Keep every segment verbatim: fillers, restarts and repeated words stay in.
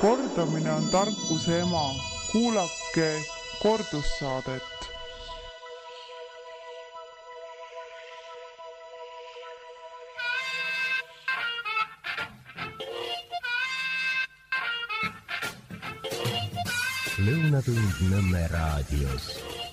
Kordamine on tarkuse ema. Kuulake kordussaadet. Lõunatund Nõmme raadios.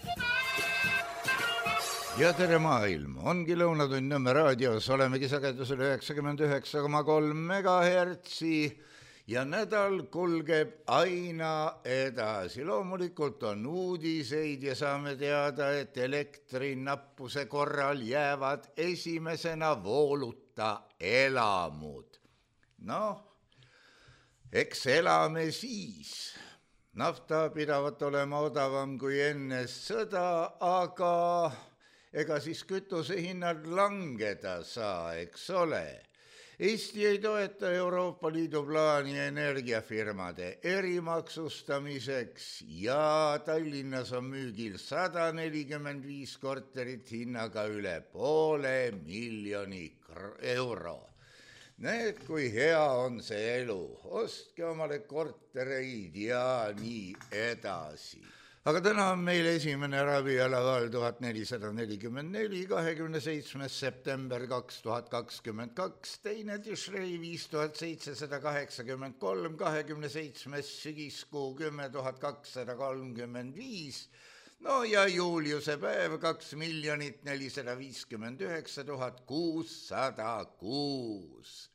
Ja tere maailm, ongi Lõunatund Nõmme raadios, olemegi sagedusel üheksakümmend üheksa koma kolm megahertsi ja nädal kulgeb aina edasi. Loomulikult on uudiseid ja saame teada, et elektrinappuse korral jäävad esimesena vooluta elamud. Noh, eks elame siis. Nafta pidavat olema odavam kui enne sõda, aga ega siis kütuse hinnad langeda saa, eks ole. Eesti ei toeta Euroopa Liidu plaani energiafirmade erimaksustamiseks ja Tallinnas on müügil sada nelikümmend viis korterit hinnaga üle poole miljoni euro. Need, kui hea on see elu, ostke omale kortereid ja nii edasi. Aga täna on meil esimene ravialaval tuhat nelisada nelikümmend neli, kahekümne seitsmes september kaks tuhat kakskümmend kaks, teine Tishrei viis tuhat seitsesada kaheksakümmend kolm, kahekümne seitsmes sügiskuu kümme tuhat kakssada kolmkümmend viis, no ja Juliuse päev kaks miljonit nelisada viiskümmend üheksa tuhat kuussada kuus.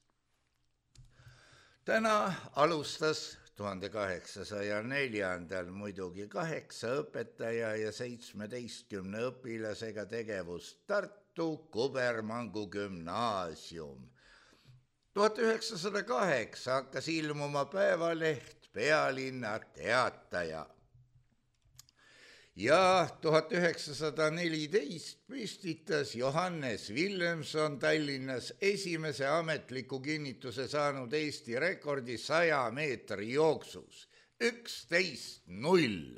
Täna alustas tuhande kaheksasaja neljandal muidugi kaheksa õpetaja ja seitsmeteistkümne õpilasega tegevust Tartu Kubermangu gümnaasium. tuhat üheksasada kaheksa hakkas ilmuma päevaleht Pealinna Teataja. Ja tuhat üheksasada neliteist püstitas Johannes Willemson Tallinnas esimese ametliku kinnituse saanud Eesti rekordi saja meetri jooksus. üksteist null.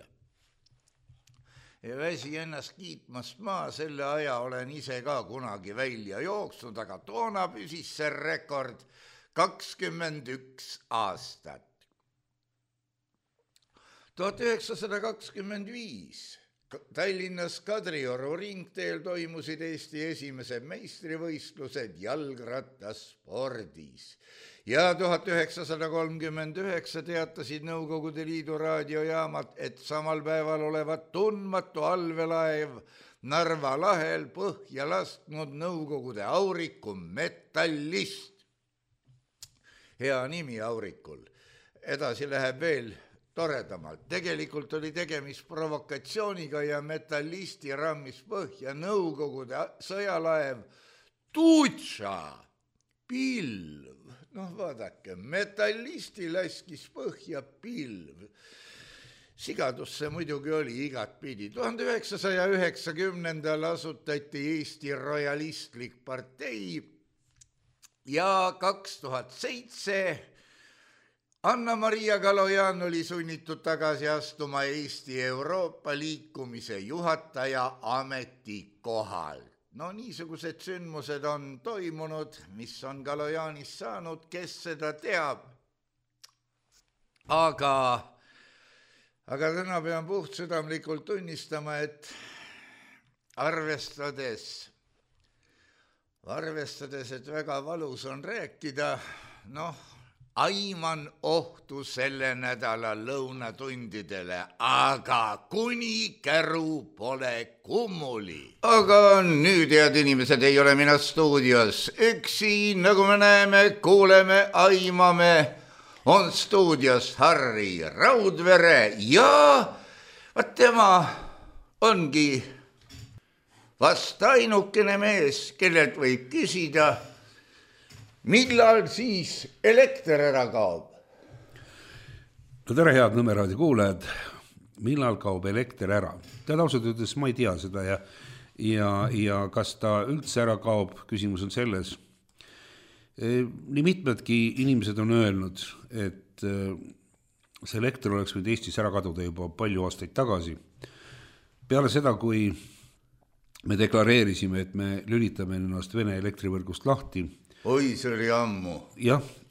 Ja väsi ennast kiitmast maa, selle aja olen ise ka kunagi välja jooksnud, aga toona püsis see rekord kakskümmend üks aastat. tuhat üheksasada kakskümmend viis Tallinnas Kadrioru ringteel toimusid Eesti esimesed meistrivõistlused jalgrattaspordis. Ja tuhat üheksasada kolmkümmend üheksa teatasid Nõukogude Liidu raadiojaamad, et samal päeval olevat tundmatu allveelaev Narva lahel põhja lasknud Nõukogude auriku Metallist. Hea nimi aurikul. Edasi läheb veel toredamalt. Tegelikult oli tegemist provokatsiooniga ja Metallisti rammis põhja Nõukogude sõjalaev Tutša pilv. Noh, vaadake, Metallisti laskis põhja pilv. Sigadus see muidugi oli igat pidi. tuhande üheksasaja üheksakümnendal asutati Eesti Royalistlik partei ja kaks tuhat seitse Anna-Maria Kalojan oli sunnitud tagasi astuma Eesti Euroopa liikumise juhataja ametikohal. No niisugused sündmused on toimunud, mis on Kalojanist saanud, kes seda teab. Aga, aga täna pean puhtsüdamlikult tunnistama, et arvestades, arvestades, et väga valus on rääkida, noh, aiman ohtu selle nädala lõunatundidele, aga kuni käru pole kummuli. Aga nüüd, head inimesed, ei ole mina stuudios. Üksi, nagu me näeme, kuuleme, aimame, on stuudios Harri Raudvere ja vaat tema ongi vast ainukene mees, kellelt võib küsida, millal siis elekter ära kaob? No tere, head Nõmme raadio kuulajad. Millal kaob elekter ära? Tead ausalt ütles, ma ei tea seda ja, ja, ja kas ta üldse ära kaob, küsimus on selles. Nii mitmedki inimesed on öelnud, et see elekter oleks võinud Eestis ära kaduda juba palju aastaid tagasi. Peale seda, kui me deklareerisime, et me lülitame ennast Vene elektrivõrgust lahti. Oi, see oli ammu. Jah,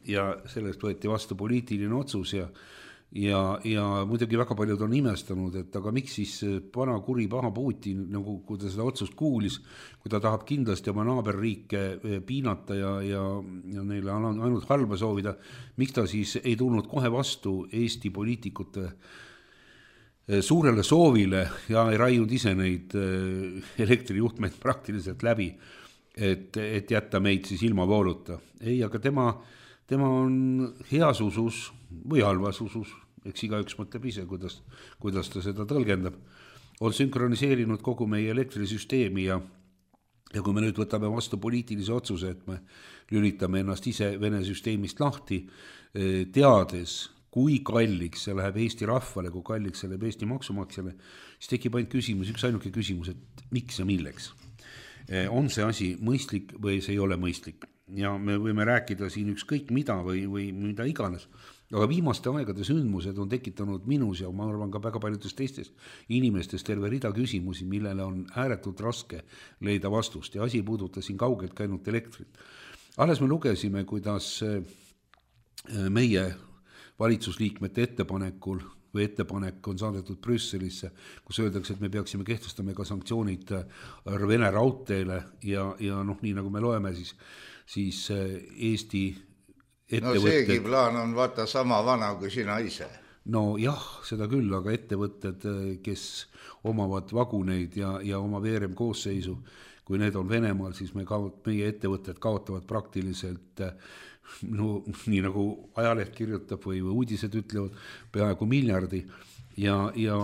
ja sellest võeti vastu poliitiline otsus ja ja, ja muidugi väga paljud on imestanud, et aga miks siis vana kuri paha Putin, nagu kui ta seda otsust kuulis, kui ta tahab kindlasti oma naaberriike piinata ja, ja, ja neile ainult halba soovida, miks ta siis ei tulnud kohe vastu Eesti poliitikute suurele soovile ja ei raiunud ise neid elektrijuhtmeid praktiliselt läbi, et, et jätta meid siis ilma vooluta. Ei, aga tema, tema on heas usus või halvas usus, eks igaüks mõtleb ise, kuidas, kuidas ta seda tõlgendab, on sünkroniseerinud kogu meie elektrisüsteemi ja, ja kui me nüüd võtame vastu poliitilise otsuse, et me lülitame ennast ise Vene süsteemist lahti, teades, kui kalliks see läheb Eesti rahvale, kui kalliks see läheb Eesti maksumaksjale, siis tekib ainult küsimus, üks ainuke küsimus, et miks ja milleks. On see asi mõistlik või see ei ole mõistlik? Ja me võime rääkida siin ükskõik mida või, või mida iganes. Aga viimaste aegade sündmused on tekitanud minus ja ma arvan ka väga paljudest teistest inimestest terve rida küsimusi, millele on ääretult raske leida vastust ja asi puuduta siin kaugelt käinud elektrit. Alles me lugesime, kuidas meie valitsusliikmete ettepanekul või ettepanek on saadetud Brüsselisse, kus öeldakse, et me peaksime kehtestama ka sanktsioonid Vene raudteele ja, ja noh, nii nagu me loeme, siis, siis Eesti ettevõtted... No seegi plaan on vaata sama vana kui sina ise. No jah, seda küll, aga ettevõtted, kes omavad vaguneid ja, ja oma veerem koosseisu, kui need on Venemaal, siis me kaot, meie ettevõtted kaotavad praktiliselt, no, nii nagu ajaleht kirjutab või, või uudised ütlevad, peaaegu miljardi ja, ja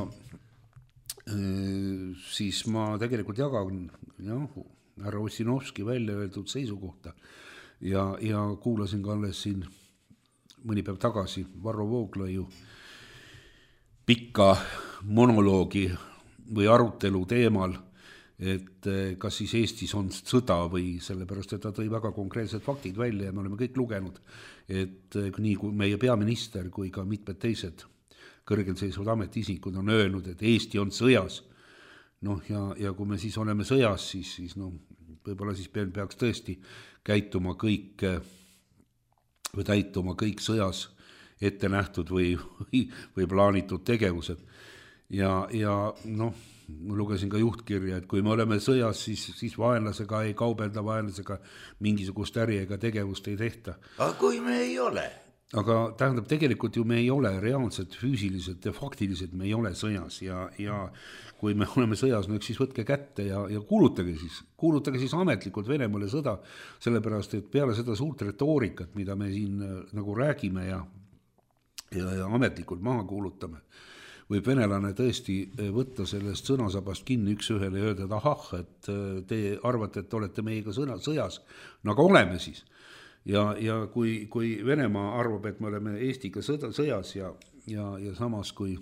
e, siis ma tegelikult jagan jah, härra Ossinovski välja öeldud seisukohta ja, ja kuulasin ka alles siin mõni päev tagasi Varro Vooglaiu pikka monoloogi või arutelu teemal, et kas siis Eestis on sõda või sellepärast, et ta tõi väga konkreetsed faktid välja ja me oleme kõik lugenud, et nii kui meie peaminister kui ka mitmed teised kõrgel seisvad ametiisikud on öelnud, et Eesti on sõjas. Noh, ja, ja kui me siis oleme sõjas, siis, siis no, võib-olla siis peaks tõesti käituma kõik või täituma kõik sõjas ette nähtud või, või, või plaanitud tegevused. Ja, ja noh, ma lugesin ka juhtkirja, et kui me oleme sõjas, siis, siis vaenlasega ei kaubelda, vaenlasega mingisugust äri ega tegevust ei tehta. Aga kui me ei ole? Aga tähendab, tegelikult ju me ei ole reaalselt, füüsiliselt ja faktiliselt me ei ole sõjas ja, ja kui me oleme sõjas, no eks siis võtke kätte ja, ja kuulutage siis, kuulutage siis ametlikult Venemaale sõda, sellepärast, et peale seda suurt retoorikat, mida me siin nagu räägime ja, ja, ja ametlikult maha kuulutame, võib venelane tõesti võtta sellest sõnasabast kinni üks ühele ja öelda, et ahah, et te arvate, et olete meiega sõna, sõjas, no aga oleme siis. Ja, ja kui, kui Venemaa arvab, et me oleme Eestiga sõda, sõjas ja, ja, ja samas kui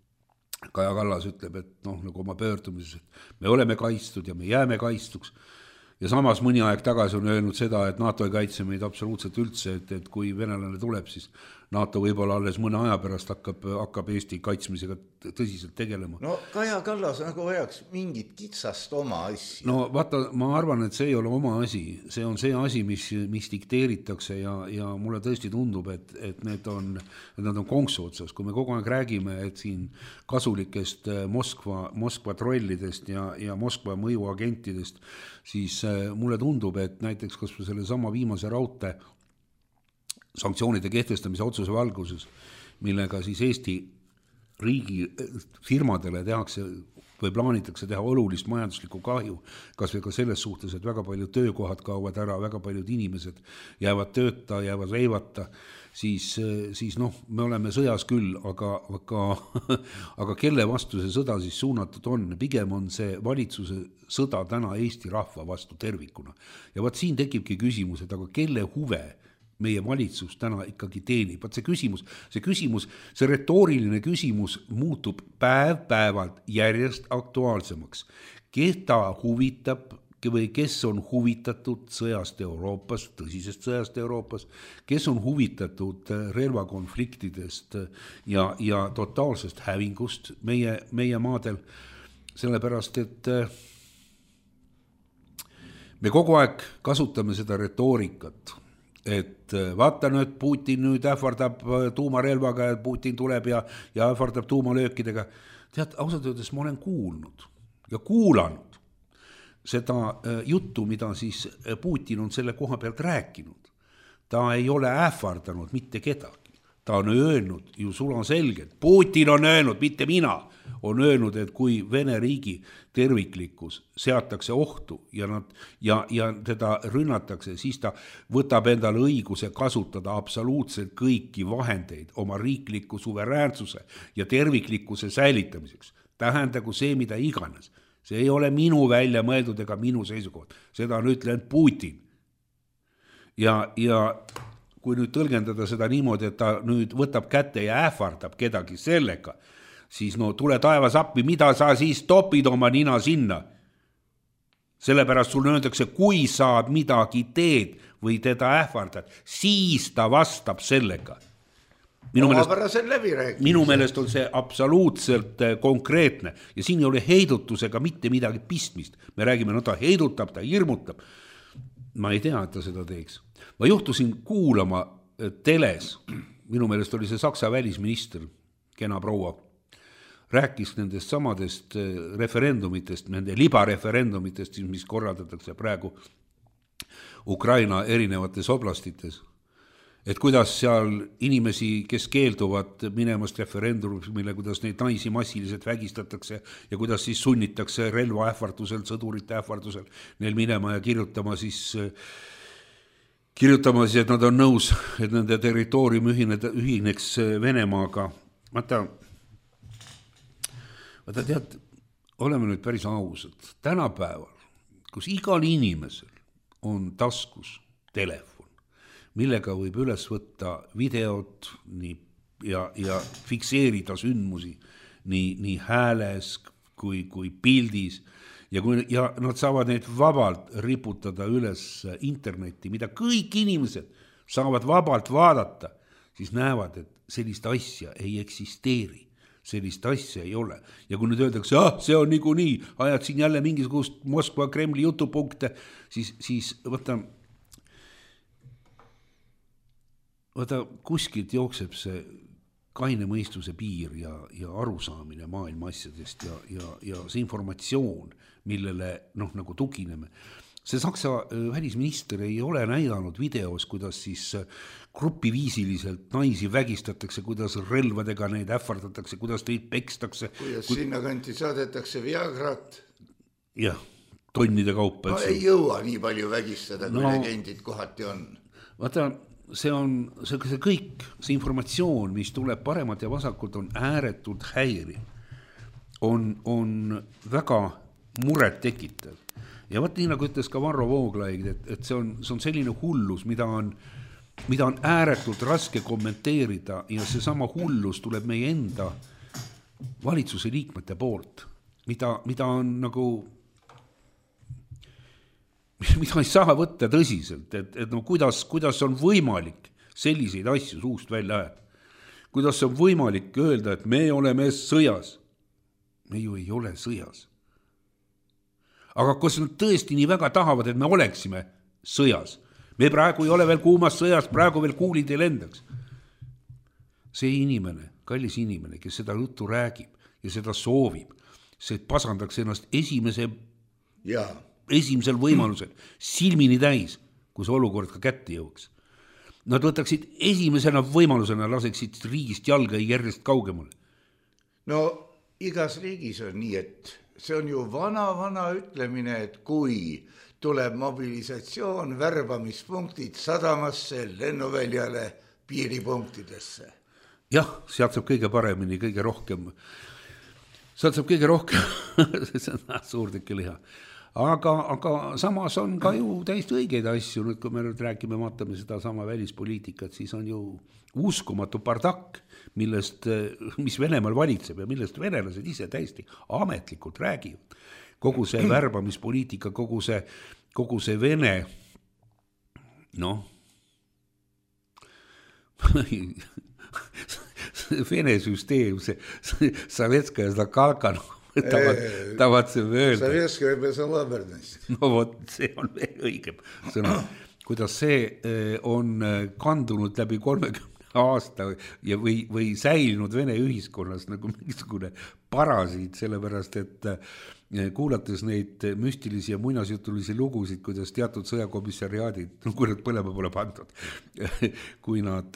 Kaja Kallas ütleb, et noh, nagu oma pöördumises, et me oleme kaitstud ja me jääme kaitstuks ja samas mõni aeg tagasi on öelnud seda, et NATO ei kaitse meid absoluutselt üldse, et, et kui venelane tuleb, siis NATO võib-olla alles mõne aja pärast hakkab, hakkab Eesti kaitsmisega tõsiselt tegelema. No Kaja Kallas nagu vajaks mingit kitsast oma asja. No vaata, ma arvan, et see ei ole oma asi. See on see asi, mis, mis dikteeritakse ja, ja mulle tõesti tundub, et, et need on, et nad on konksu otsas. Kui me kogu aeg räägime, et siin kasulikest Moskva, Moskva trollidest ja, ja Moskva mõjuagentidest, siis mulle tundub, et näiteks kas selle sama viimase raudtee sanktsioonide kehtestamise otsuse valguses, millega siis Eesti riigi firmadele tehakse või plaanitakse teha olulist majanduslikku kahju, kas või ka selles suhtes, et väga paljud töökohad kaovad ära, väga paljud inimesed jäävad tööta, jäävad leivata, siis, siis noh, me oleme sõjas küll, aga, aga, aga kelle vastu see sõda siis suunatud on? Pigem on see valitsuse sõda täna Eesti rahva vastu tervikuna. Ja vaat siin tekibki küsimus, et aga kelle huve meie valitsus täna ikkagi teenib. Vaat see küsimus, see küsimus, see retooriline küsimus muutub päev päevalt järjest aktuaalsemaks. Keda huvitab või kes on huvitatud sõjast Euroopas, tõsisest sõjast Euroopas, kes on huvitatud relvakonfliktidest ja, ja totaalsest hävingust meie, meie maadel, sellepärast, et me kogu aeg kasutame seda retoorikat, et vaata nüüd, Putin nüüd ähvardab tuumarelvaga ja Putin tuleb ja, ja ähvardab tuumalöökidega. Tead, ausalt öeldes ma olen kuulnud ja kuulanud seda juttu, mida siis Putin on selle koha pealt rääkinud. Ta ei ole ähvardanud mitte kedagi. Ta on öelnud ju sulaselgelt, Putin on öelnud, mitte mina, on öelnud, et kui Vene riigi terviklikkus seatakse ohtu ja, nad, ja, ja teda rünnatakse, siis ta võtab endale õiguse kasutada absoluutselt kõiki vahendeid oma riikliku suveräänsuse ja terviklikkuse säilitamiseks. Tähendagu see, mida iganes. See ei ole minu välja mõeldud ega minu seisukoht. Seda on ütlenud Putin. Ja, ja kui nüüd tõlgendada seda niimoodi, et ta nüüd võtab kätte ja ähvardab kedagi sellega, siis no tule taevas appi, mida sa siis topid oma nina sinna. Sellepärast sul öeldakse, kui sa midagi teed või teda ähvardad, siis ta vastab sellega. Minu meelest, minu meelest on see absoluutselt konkreetne ja siin ei ole heidutusega mitte midagi pistmist. Me räägime, no ta heidutab, ta hirmutab. Ma ei tea, et ta seda teeks. Ma juhtusin kuulama teles, minu meelest oli see Saksa välisminister, kena proua, rääkis nendest samadest referendumitest, nende libareferendumitest, mis korraldatakse praegu Ukraina erinevates oblastites. Et kuidas seal inimesi, kes keelduvad minemast referendumile, kuidas neid naisi massiliselt vägistatakse ja kuidas siis sunnitakse relva ähvardusel, sõdurite ähvardusel neil minema ja kirjutama siis, kirjutama siis, et nad on nõus, et nende territoorium ühineda, ühineks Venemaaga. Vaata, vaata tead, oleme nüüd päris ausad. Tänapäeval, kus igal inimesel on taskus telefon, millega võib üles võtta videot nii, ja, ja fikseerida sündmusi nii, nii hääles kui, kui pildis ja, kui, ja nad saavad neid vabalt riputada üles internetti, mida kõik inimesed saavad vabalt vaadata, siis näevad, et sellist asja ei eksisteeri, sellist asja ei ole. Ja kui nüüd öeldakse, ah, see on nigu nii, ajad siin jälle mingisugust Moskva Kremli jutupunkte, siis, siis võta Vaata, kuskilt jookseb see kaine mõistuse piir ja, ja arusaamine maailma asjadest ja, ja, ja see informatsioon, millele noh, nagu tugineme. See Saksa välisminister ei ole näidanud videos, kuidas siis grupiviisiliselt naisi vägistatakse, kuidas relvadega neid ähvardatakse, kuidas neid pekstakse. Kuidas Kud... sinna kanti saadetakse Viagrat. Jah, tonnide kaupa. No ei jõua nii palju vägistada, kui no, legendid kohati on. Vaata, see on see, see kõik, see informatsioon, mis tuleb paremat ja vasakult, on ääretult häiri. On, on väga muret tekitav. Ja vaat nii nagu ütles ka Varro Vooglaid, et, et see, on, see on selline hullus, mida on, mida on ääretult raske kommenteerida ja see sama hullus tuleb meie enda valitsuse liikmete poolt, mida, mida on nagu mida ei saa võtta tõsiselt, et, et no kuidas, kuidas on võimalik selliseid asju suust välja ajada. Kuidas on võimalik öelda, et me oleme sõjas. Me ju ei ole sõjas. Aga kas nad tõesti nii väga tahavad, et me oleksime sõjas? Me praegu ei ole veel kuumas sõjas, praegu veel kuulid ei lendaks. See inimene, kallis inimene, kes seda juttu räägib ja seda soovib, see pasandaks ennast esimese ja esimesel võimalusel silmini täis, kui see olukord ka kätte jõuaks. Nad võtaksid esimesena võimalusena, laseksid riigist jalga järjest kaugemale. No igas riigis on nii, et see on ju vana-vana ütlemine, et kui tuleb mobilisatsioon, värbamispunktid sadamasse, lennuväljale, piiripunktidesse. Jah, sealt saab kõige paremini, kõige rohkem. Sealt saab kõige rohkem, see on suur tükki liha. Aga, aga samas on ka ju täiesti õigeid asju, nüüd kui me nüüd räägime, vaatame seda sama välispoliitikat, siis on ju uskumatu pardakk, millest, mis Venemaal valitseb ja millest venelased ise täiesti ametlikult räägivad. Kogu see värbamispoliitika, kogu see, kogu see Vene, noh, Vene süsteem, see, see Sovetska ja Zakalka, noh, tavad see öelda. Sovetska ja Besalabernast. No vot, see on veel õigem sõna. kuidas see on kandunud läbi kolmekümne aasta ja või, või säilinud Vene ühiskonnas nagu mingisugune parasiit, sellepärast et kuulates neid müstilisi ja muinasjutulisi lugusid, kuidas teatud sõjakomissariaadid, no kui nad põlema pole pandud, kui nad,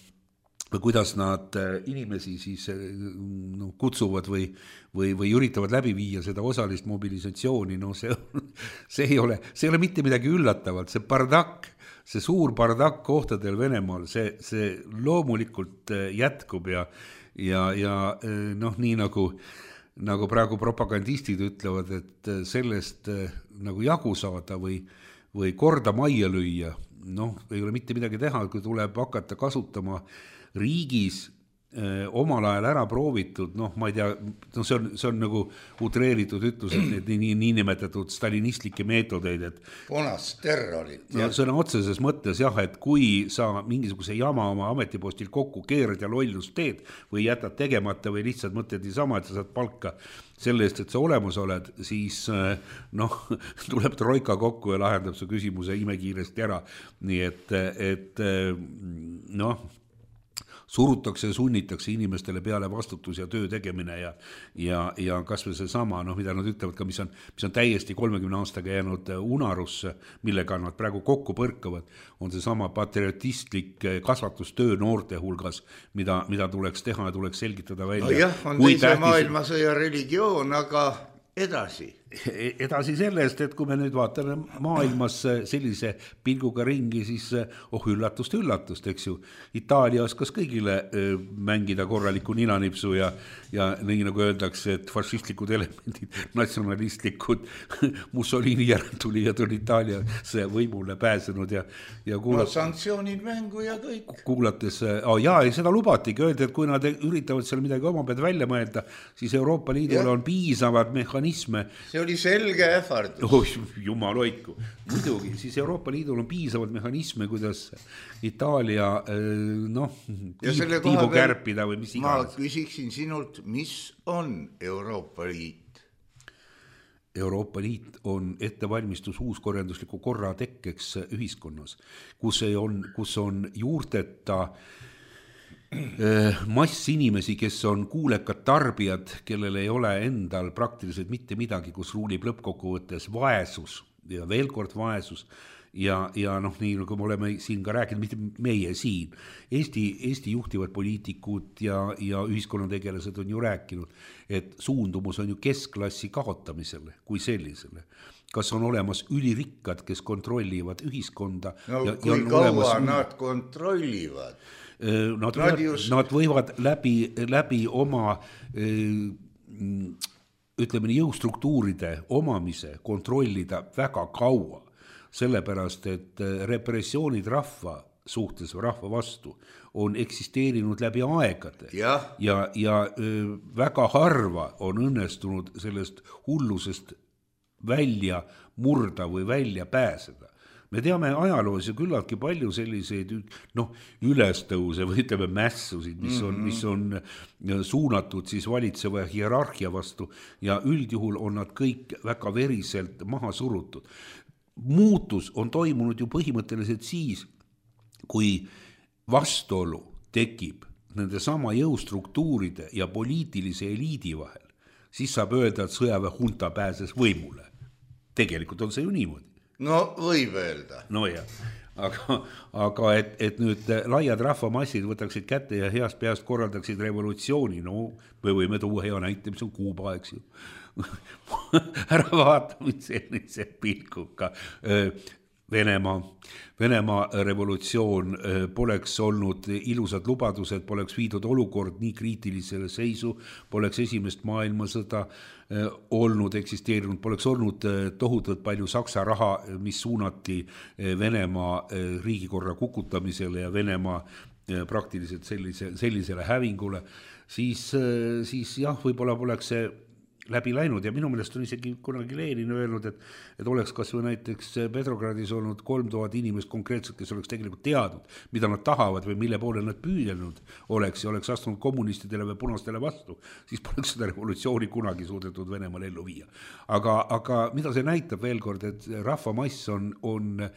kuidas nad inimesi siis no, kutsuvad või, või, või üritavad läbi viia seda osalist mobilisatsiooni, no see, see ei ole, see ei ole mitte midagi üllatavat, see bardakk, see suur bardakk kohtadel Venemaal, see, see loomulikult jätkub ja, ja, ja noh, nii nagu, nagu praegu propagandistid ütlevad, et sellest nagu jagu saada või, või korda majja lüüa, noh, ei ole mitte midagi teha, kui tuleb hakata kasutama riigis öö, omal ajal ära proovitud, noh, ma ei tea, no see on, see on nagu utreeritud ütlus, et need nii, nii nimetatud stalinistlikke meetodeid, et punast terrorit. Ja sõna otseses mõttes jah, et kui sa mingisuguse jama oma ametipostil kokku keerad ja lollust teed või jätad tegemata või lihtsalt mõtled niisama, et sa saad palka selle eest, et sa olemas oled, siis noh, tuleb troika kokku ja lahendab su küsimuse imekiiresti ära. Nii et, et noh, surutakse ja sunnitakse inimestele peale vastutus ja töö tegemine ja, ja, ja kas või see sama, noh, mida nad ütlevad ka, mis on, mis on täiesti kolmekümne aastaga jäänud unarusse, millega nad praegu kokku põrkavad, on see sama patriotistlik kasvatustöö noorte hulgas, mida, mida tuleks teha ja tuleks selgitada välja. No jah, on teise tähtis... maailmasõja religioon, aga edasi. Edasi sellest, et kui me nüüd vaatame maailmas sellise pilguga ringi, siis oh üllatust, üllatust, eks ju. Itaalia oskas kõigile mängida korraliku ninanipsu ja, ja nii nagu öeldakse, et fašistlikud elemendid, natsionalistlikud Mussolini järeltulijad on Itaaliasse võimule pääsenud ja, ja kuulat... no, sanktsioonid mängu ja kõik. Kuulates, oh, jaa, seda lubatigi, öeldi, et kui nad üritavad seal midagi oma pead välja mõelda, siis Euroopa Liidul ja. On piisavad mehhanisme. See oli selge ähvardus. Oh, jumal hoidku. Muidugi, siis Euroopa Liidul on piisavalt mehhanisme, kuidas Itaalia noh, tiibu kärpida või mis iganes. Ma küsiksin sinult, mis on Euroopa Liit? Euroopa Liit on ettevalmistus uuskorjandusliku korra tekkeks ühiskonnas, kus, ei on, kus on juurteta mass inimesi, kes on kuulekad tarbijad, kellel ei ole endal praktiliselt mitte midagi, kus ruulib lõppkokkuvõttes vaesus ja veel kord vaesus ja, ja noh, nii nagu me oleme siin ka rääkinud, mitte meie siin, Eesti, Eesti juhtivad poliitikud ja, ja ühiskonnategelased on ju rääkinud, et suundumus on ju keskklassi kaotamisele kui sellisele. Kas on olemas ülirikkad, kes kontrollivad ühiskonda? No ja, kui ja kaua olemas... nad kontrollivad? Nad võivad, just... nad võivad läbi, läbi oma ütleme nii, jõustruktuuride omamise kontrollida väga kaua, sellepärast et repressioonid rahva suhtes või rahva vastu on eksisteerinud läbi aegade ja, ja, ja väga harva on õnnestunud sellest hullusest välja murda või välja pääseda. Me teame ajaloos ju küllaltki palju selliseid noh, ülestõuse või ütleme mässusid, mis on, mis on suunatud siis valitseva hierarhia vastu ja üldjuhul on nad kõik väga veriselt maha surutud. Muutus on toimunud ju põhimõtteliselt siis, kui vastuolu tekib nende sama jõustruktuuride ja poliitilise eliidi vahel, siis saab öelda, et sõjaväehunta pääses võimule. Tegelikult on see ju niimoodi. No võib öelda. No jah, aga, aga et, et nüüd laiad rahvamassid võtaksid kätte ja heast peast korraldaksid revolutsiooni, no me võime tuua hea näite, mis on Kuuba, eks ju. Ära vaatame sellise pilkuga. Venemaa, Venemaa revolutsioon poleks olnud ilusad lubadused, poleks viidud olukord nii kriitilisele seisu, poleks esimest maailmasõda olnud, eksisteerinud, poleks olnud tohutult palju saksa raha, mis suunati Venemaa riigikorra kukutamisele ja Venemaa praktiliselt sellise, sellisele hävingule, siis, siis jah, võib-olla poleks see läbi läinud ja minu meelest on isegi kunagi Lenin öelnud, et, et oleks kas või näiteks Petrogradis olnud kolm tuhat inimest konkreetselt, kes oleks tegelikult teadnud, mida nad tahavad või mille poole nad püüdlenud oleks ja oleks astunud kommunistidele või punastele vastu, siis poleks seda revolutsiooni kunagi suudetud Venemaal ellu viia. Aga, aga mida see näitab veel kord, et rahvamass on, on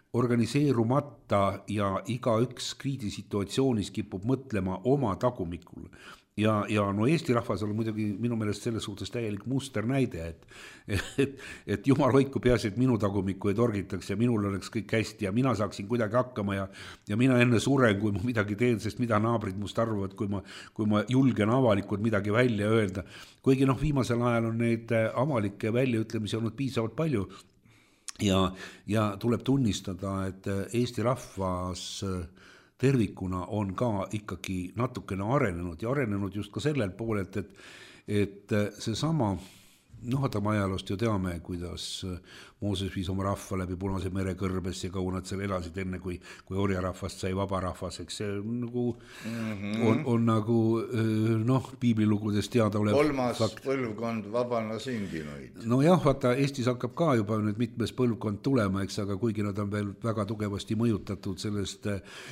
organiseerumata ja igaüks kriidisituatsioonis kipub mõtlema oma tagumikule. Ja, ja no Eesti rahvas on muidugi minu meelest selles suhtes täielik musternäide, et, et, et jumal hoidku peaasi, et minu tagumikku ei torgitaks ja minul oleks kõik hästi ja mina saaksin kuidagi hakkama ja, ja mina enne suren, kui ma midagi teen, sest mida naabrid must arvavad, kui ma, kui ma julgen avalikult midagi välja öelda. Kuigi noh, viimasel ajal on neid avalikke väljaütlemisi olnud piisavalt palju ja, ja tuleb tunnistada, et Eesti rahvas tervikuna on ka ikkagi natukene arenenud ja arenenud just ka sellel poolelt, et, et see sama, noh, vaata me ajaloost ju teame, kuidas Mooses viis oma rahva läbi Punase mere kõrbes ja kaua nad seal elasid enne, kui, kui orjarahvast sai vaba rahvas, eks see nagu mm-hmm. on, on nagu noh, piiblilugudes teada olev kolmas fakt. Põlvkond vabana sündinuid. No jah, vaata, Eestis hakkab ka juba nüüd mitmes põlvkond tulema, eks, aga kuigi nad on veel väga tugevasti mõjutatud sellest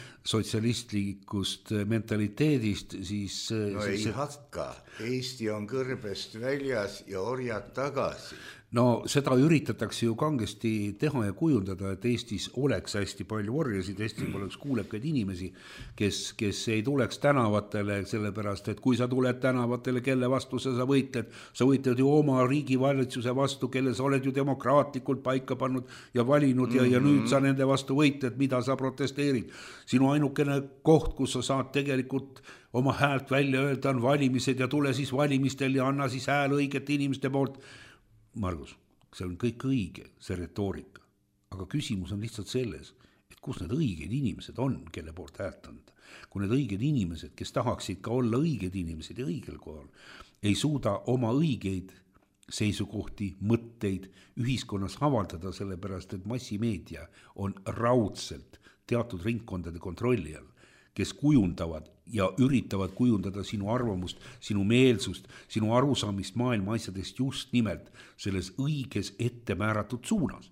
sotsialistlikust mentaliteedist, siis... No siis, ei hakka. Eesti on kõrbest väljas ja orjad tagasi. No seda üritatakse ju kangesti teha ja kujundada, et Eestis oleks hästi palju orjasid, Eestis oleks kuulekaid inimesi, kes, kes ei tuleks tänavatele, sellepärast, et kui sa tuled tänavatele, kelle vastu sa, sa võitled, sa võitled ju oma riigivalitsuse vastu, kelle sa oled ju demokraatlikult paika pannud ja valinud ja, ja nüüd sa nende vastu võitled, mida sa protesteerid. Sinu ainukene koht, kus sa saad tegelikult oma häält välja öelda, on valimised ja tule siis valimistel ja anna siis hääl õigete inimeste poolt. Margus, see on kõik õige, see retoorika, aga küsimus on lihtsalt selles, et kus need õiged inimesed on, kelle poolt häält anda. Kui need õiged inimesed, kes tahaksid ka olla õiged inimesed ja õigel kohal, ei suuda oma õigeid seisukohti, mõtteid ühiskonnas avaldada, sellepärast et massimeedia on raudselt teatud ringkondade kontrolli all, kes kujundavad ja üritavad kujundada sinu arvamust, sinu meelsust, sinu arusaamist maailma asjadest just nimelt selles õiges ettemääratud suunas.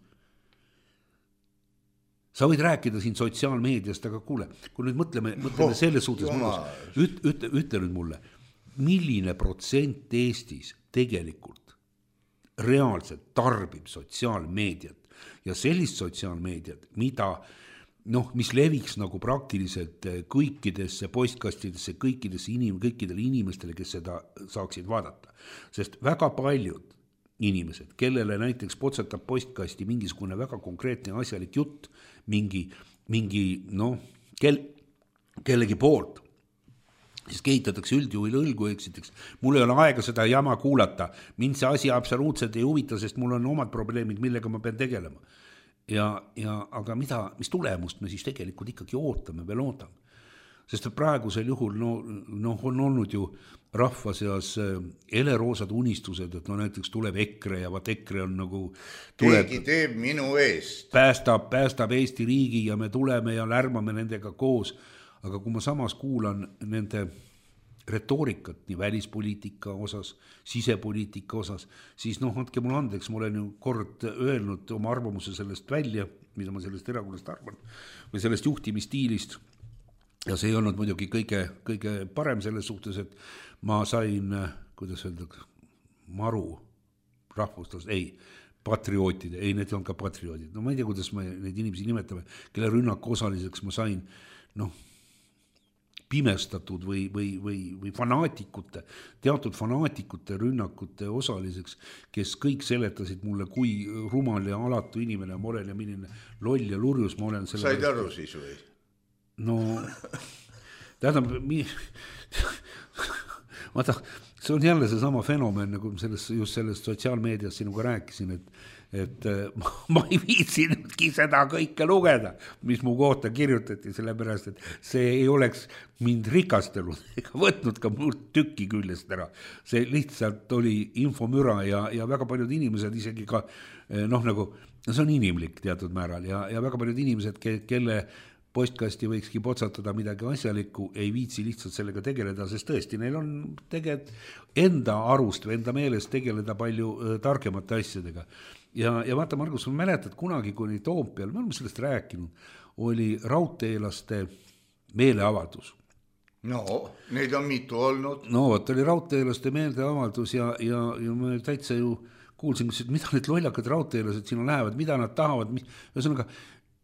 Sa võid rääkida siin sotsiaalmeediast, aga kuule, kui nüüd mõtleme, mõtleme selles suhtes, üt, üt, ütle nüüd mulle, milline protsent Eestis tegelikult reaalselt tarbib sotsiaalmeediat ja sellist sotsiaalmeediat, mida noh, mis leviks nagu praktiliselt kõikidesse postkastidesse, kõikidesse inim, kõikidele inimestele, kes seda saaksid vaadata. Sest väga paljud inimesed, kellele näiteks potsatab postkasti mingisugune väga konkreetne asjalik jutt, mingi, mingi noh, kel, kellegi poolt, siis kehitatakse üldjuhil õlgu, eksiteks. Mul ei ole aega seda jama kuulata. Mind see asi absoluutselt ei huvita, sest mul on omad probleemid, millega ma pean tegelema. Ja, ja, aga mida, mis tulemust me siis tegelikult ikkagi ootame, veel ootame. Sest praegusel juhul no, no, on olnud ju rahva seas eleroosad unistused, et no näiteks tuleb EKRE ja vaat EKRE on nagu tuleb, keegi teeb minu eest. Päästab, päästab Eesti riigi ja me tuleme ja lärmame nendega koos. Aga kui ma samas kuulan nende retoorikat nii välispoliitika osas, sisepoliitika osas, siis noh, andke mul andeks, ma olen ju kord öelnud oma arvamuse sellest välja, mida ma sellest erakonnast arvan, või sellest juhtimistiilist, ja see ei olnud muidugi kõige, kõige parem selles suhtes, et ma sain, kuidas öelda, maru rahvustas, ei, patriootide, ei, need on ka patrioodid, no ma ei tea, kuidas me neid inimesi nimetame, kelle rünnaku osaliseks ma sain, noh, pimestatud või, või, või, või fanaatikute, teatud fanaatikute rünnakute osaliseks, kes kõik seletasid mulle, kui rumal ja alatu inimene ma olen ja milline loll ja lurjus ma olen. Said aru siis või? No, tähendab, mi... vaata, see on jälle see sama fenomen, nagu sellest, just sellest sotsiaalmeediast sinuga rääkisin, et et ma ei viitsinudki seda kõike lugeda, mis mu kohta kirjutati, sellepärast, et see ei oleks mind rikastanud ega võtnud ka mult tükki küljest ära. See lihtsalt oli infomüra ja, ja väga paljud inimesed isegi ka, noh nagu, see on inimlik teatud määral ja, ja väga paljud inimesed, ke, kelle postkasti võikski potsatada midagi asjalikku, ei viitsi lihtsalt sellega tegeleda, sest tõesti, neil on tegelikult enda arust või enda meelest tegeleda palju äh, targemate asjadega. Ja, ja vaata, Margus, ma mäletad kunagi, kui oli Toompeal, me oleme sellest rääkinud, oli raudteelaste meeleavaldus. No, neid on mitu olnud. No, vaat oli raudteelaste meeleavaldus ja, ja, ja ma täitsa ju kuulsin, mida need lollakad raudteelased sinna lähevad, mida nad tahavad, mis, ühesõnaga,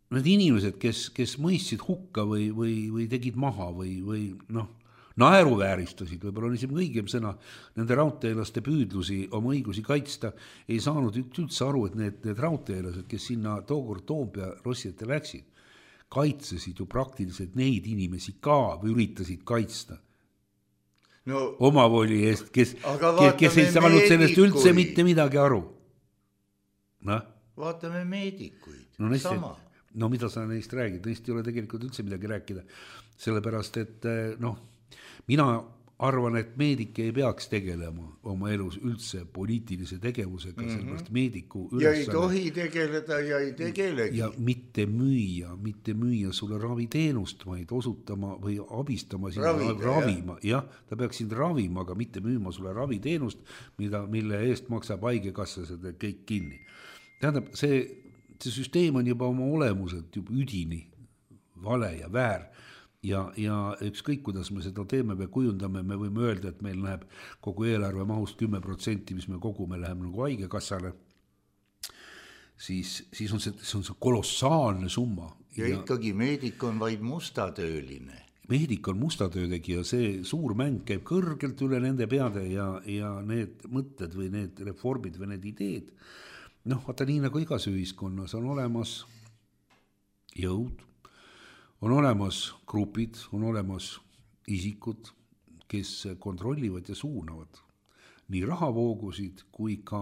need inimesed, kes, kes mõistsid hukka või, või, või tegid maha või, või noh, naeruvääristasid, võib-olla on isegi õigem sõna, nende raudteelaste püüdlusi oma õigusi kaitsta, ei saanud üldse aru, et need, need raudteelased, kes sinna tookord Toompea Rossi ette läksid, kaitsesid ju praktiliselt neid inimesi ka või üritasid kaitsta no, omavoli eest, kes, kes, kes ei saanud sellest üldse mitte midagi aru. No? Vaatame meedikuid, no, neist, sama. No mida sa neist räägid, neist ei ole tegelikult üldse midagi rääkida, sellepärast et noh, mina arvan, et meedik ei peaks tegelema oma elus üldse poliitilise tegevusega, mm-hmm. sellepärast meediku ülesanne. Ja ei tohi tegeleda ja ei tegelegi. Ja mitte müüa, mitte müüa sulle raviteenust, vaid osutama või abistama sind Ravida, ravima. Jah, ja, ta peaks sind ravima, aga mitte müüma sulle raviteenust, mida, mille eest maksab haigekassa seda kõik kinni. Tähendab, see, see süsteem on juba oma olemuselt juba üdini vale ja väär. Ja, ja ükskõik, kuidas me seda teeme või kujundame, me võime öelda, et meil läheb kogu eelarve mahust kümme protsenti, mis me kogume, läheb nagu haigekassale, siis, siis on see, see on see kolossaalne summa. Ja, ja ikkagi meedik on vaid mustatööline. Meedik on mustatöödegi ja see suur mäng käib kõrgelt üle nende peade ja, ja need mõtted või need reformid või need ideed, noh, vaata nii nagu igas ühiskonnas on olemas jõud, on olemas grupid, on olemas isikud, kes kontrollivad ja suunavad nii rahavoogusid kui ka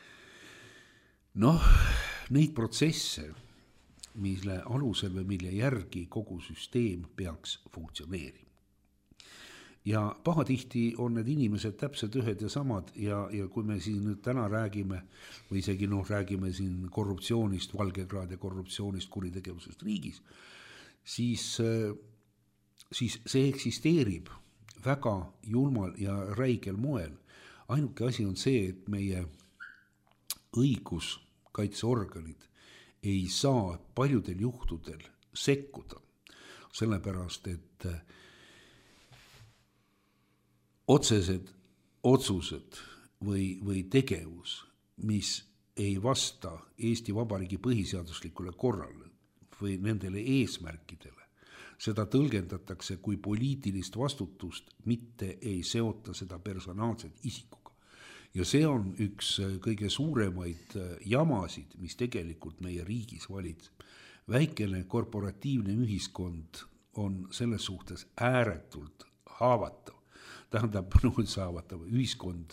noh, neid protsesse, mille alusel või mille järgi kogu süsteem peaks funktsioneerima. Ja pahatihti on need inimesed täpselt ühed ja samad ja, ja kui me siin nüüd täna räägime või isegi noh, räägime siin korruptsioonist, valgekraade korruptsioonist, kuritegevusest riigis, siis, siis see eksisteerib väga julmal ja räigel moel. Ainuke asi on see, et meie õiguskaitseorganid ei saa paljudel juhtudel sekkuda, sellepärast et otsesed otsused või, või tegevus, mis ei vasta Eesti Vabariigi põhiseaduslikule korrale või nendele eesmärkidele, seda tõlgendatakse kui poliitilist vastutust, mitte ei seota seda personaalset isikuga. Ja see on üks kõige suuremaid jamasid, mis tegelikult meie riigis valitseb. Väikene korporatiivne ühiskond on selles suhtes ääretult haavatav. Tähendab, üldse haavatav ühiskond,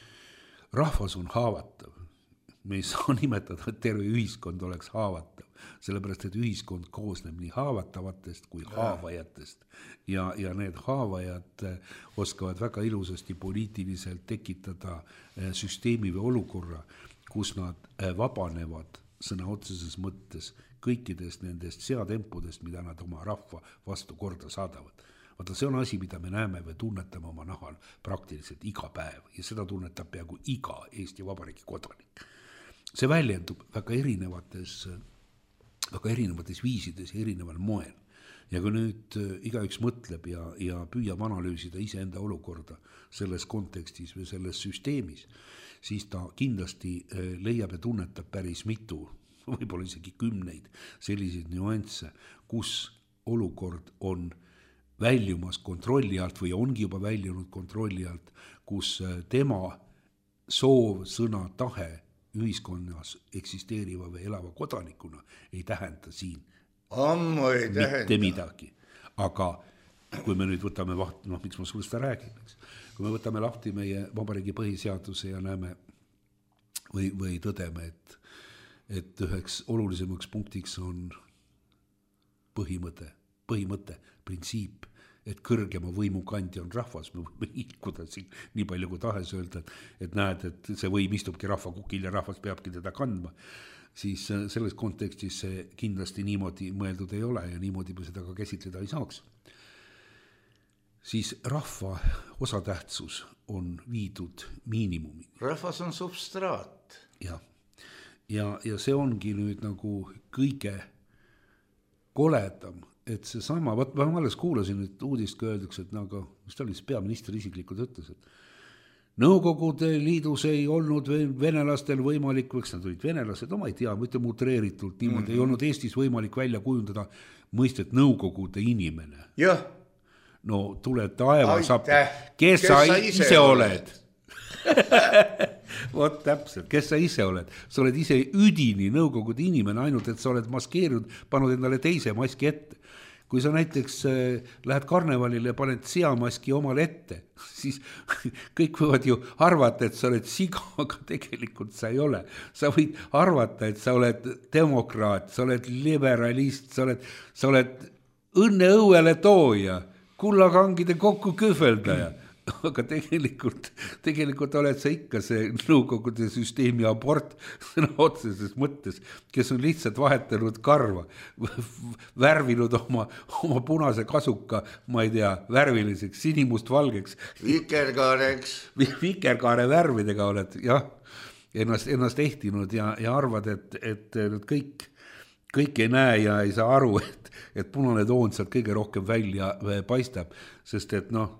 rahvas on haavatav. Me ei saa nimetada, et terve ühiskond oleks haavatav, sellepärast, et ühiskond koosneb nii haavatavatest kui haavajatest. Ja, ja need haavajad oskavad väga ilusasti poliitiliselt tekitada süsteemi või olukorra, kus nad vabanevad sõna otseses mõttes kõikidest nendest seadempudest, mida nad oma rahva vastu korda saadavad. Vaata, see on asi, mida me näeme või tunnetame oma nahal praktiliselt iga päev ja seda tunnetab peaaegu iga Eesti Vabariigi kodanik. See väljendub väga erinevates, väga erinevates viisides ja erineval moel. Ja kui nüüd igaüks mõtleb ja, ja püüab analüüsida iseenda olukorda selles kontekstis või selles süsteemis, siis ta kindlasti leiab ja tunnetab päris mitu, võib-olla isegi kümneid selliseid nüansse, kus olukord on väljumas kontrolli alt või ongi juba väljunud kontrolli alt, kus tema soov, sõna, tahe ühiskonnas eksisteeriva või elava kodanikuna ei tähenda siin Ammu ei mitte tähenda. midagi. Aga kui me nüüd võtame, noh, miks ma sulle seda räägin, kui me võtame lahti meie vabariigi põhiseaduse ja näeme või, või tõdeme, et, et üheks olulisemaks punktiks on põhimõte, põhimõte, printsiip, et kõrgema võimukandja on rahvas, me võime ilkuda siin nii palju kui tahes öelda, et, et näed, et see võim istubki rahva kukil ja rahvas peabki teda kandma, siis selles kontekstis see kindlasti niimoodi mõeldud ei ole ja niimoodi me seda ka käsitleda ei saaks. Siis rahva osatähtsus on viidud miinimumi. Rahvas on substraat. Ja, ja, ja see ongi nüüd nagu kõige koledam, et see sama, ma alles kuulasin nüüd uudist, kui öeldakse, et nagu, mis ta oli, peaminister isiklikult ütles, et Nõukogude Liidus ei olnud venelastel võimalik, võiks nad olid venelased, no ma ei tea, ma ütlen utreeritult niimoodi, mm-hmm. ei olnud Eestis võimalik välja kujundada mõistet Nõukogude inimene. Jah. No tule taeva saab, kes, kes sa ise, ise oled? Vot täpselt, kes sa ise oled? Sa oled ise üdini Nõukogude inimene, ainult et sa oled maskeerunud, pannud endale teise maski ette. Kui sa näiteks äh, lähed karnevalile ja paned seamaski omale ette, siis kõik võivad ju arvata, et sa oled siga, aga tegelikult sa ei ole. Sa võid arvata, et sa oled demokraat, sa oled liberalist, sa oled, sa oled õnne õuele tooja, kullakangide kokku kõhveldaja. Aga tegelikult, tegelikult oled sa ikka see Nõukogude süsteemi abort sõna otseses mõttes, kes on lihtsalt vahetanud karva, värvinud oma, oma punase kasuka, ma ei tea, värviliseks, sinimust valgeks. Vikerkaareks. Vikerkaare värvidega oled, jah, ennast, ennast ehtinud ja, ja arvad, et, et kõik, kõik ei näe ja ei saa aru, et, et punane toon sealt kõige rohkem välja paistab, sest et noh,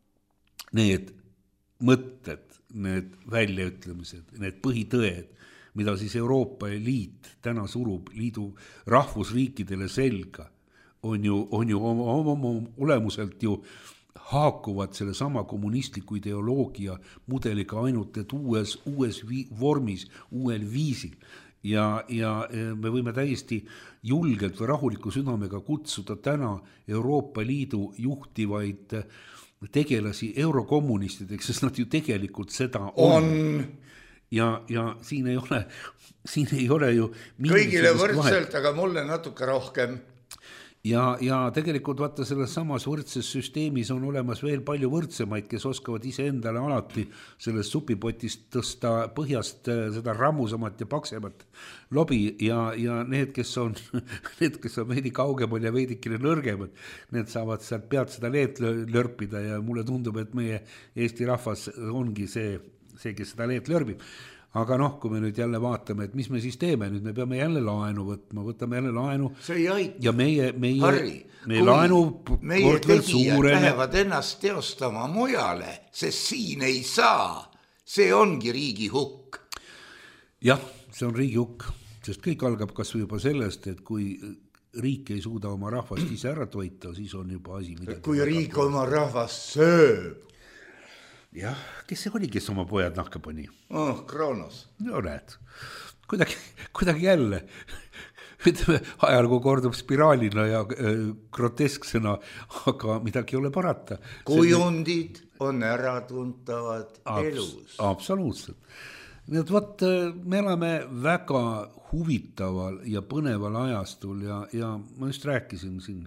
need mõtted, need väljaütlemised, need põhitõed, mida siis Euroopa Liit täna surub liidu rahvusriikidele selga, on ju, on ju oma, oma olemuselt ju haakuvad selle sama kommunistliku ideoloogia mudeliga ainult, et uues, uues vi- vormis, uuel viisil. Ja, ja me võime täiesti julgelt või rahuliku südamega kutsuda täna Euroopa Liidu juhtivaid tegelasi eurokommunistideks, sest nad ju tegelikult seda on. on. Ja, ja siin ei ole, siin ei ole ju kõigile võrdselt, aga mulle natuke rohkem. Ja, ja tegelikult vaata selles samas võrdses süsteemis on olemas veel palju võrdsemaid, kes oskavad ise endale alati sellest supipotist tõsta põhjast seda rammusamat ja paksemat lobi ja, ja need, kes on, need, kes on veidi kaugemal ja veidikene nõrgemad, need saavad sealt pead seda leed lörpida ja mulle tundub, et meie Eesti rahvas ongi see, see kes seda leed lörpib. Aga noh, kui me nüüd jälle vaatame, et mis me siis teeme, nüüd me peame jälle laenu võtma, võtame jälle laenu. See ei aita. Ja meie, meie, Harri, meie laenu meie tegijad lähevad ennast teostama mujale, sest siin ei saa. See ongi riigi hukk. Jah, see on riigi hukk, sest kõik algab kas või juba sellest, et kui riik ei suuda oma rahvast ise ära toita, siis on juba asi midagi. Kui riik oma rahvast sööb. Jah, kes see oli, kes oma pojad nahka pani? Oh, Kroonos. No näed, kuidagi, kuidagi jälle, ütleme, ajalgu kordub spiraalina ja äh, grotesksena, aga midagi ei ole parata. Kujundid on äratuntavad Abs- elus. Absoluutselt. Nii et võt, me elame väga huvitaval ja põneval ajastul ja, ja ma just rääkisin siin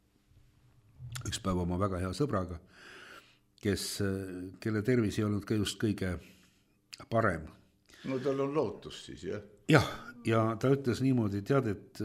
üks päev oma väga hea sõbraga, kes, kelle tervis ei olnud ka just kõige parem. No tal on lootus siis, jah? Jah, ja ta ütles niimoodi, tead, et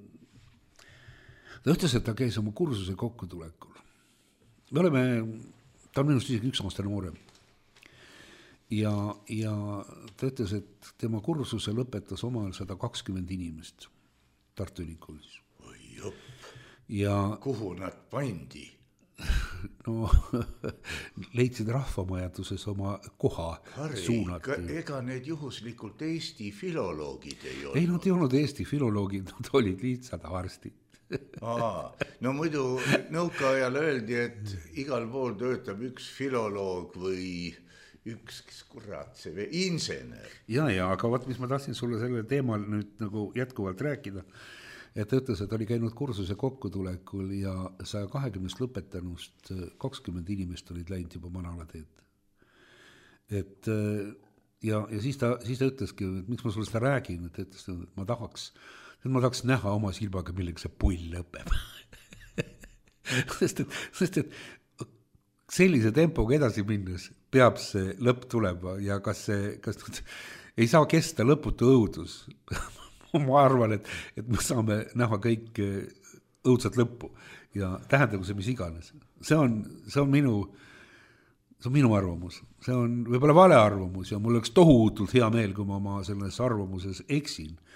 ta ütles, et ta käis oma kursuse kokkutulekul. Me oleme, ta on minust isegi üks aastane noorem. Ja, ja ta ütles, et tema kursuse lõpetas omal sada kakskümmend inimest Tartu Ülikoolis. Oi jopp, ja kuhu nad pandi? No, leidsid rahvamajanduses oma koha Harri, suunati. Ega need juhuslikult Eesti filoloogid ei olnud? Ei, nad ei olnud Eesti filoloogid, nad olid lihtsalt arstid. Aa, no muidu nõukaajal öeldi, et igal pool töötab üks filoloog või üks, kes kurat, see insener. Ja, ja, aga vaat, mis ma tahtsin sulle selle teemal nüüd nagu jätkuvalt rääkida, et ta ütles, et oli käinud kursuse kokkutulekul ja saja kahekümnest lõpetanust kakskümmend inimest olid läinud juba manala teed. Et ja, ja siis ta, siis ta ütleski, et miks ma sulle seda räägin, et, ütles, et ma tahaks, et ma tahaks näha oma silmaga, millega see pull lõpeb. sest, et, sest et sellise tempoga edasi minnes peab see lõpp tulema ja kas see, kas ei saa kesta lõputu õudus. Ma arvan, et, et me saame näha kõik õudset lõppu ja tähendagu see mis iganes. See on, see on minu, see on minu arvamus. See on võib-olla vale arvamus ja mul oleks tohutult hea meel, kui ma oma selles arvamuses eksin.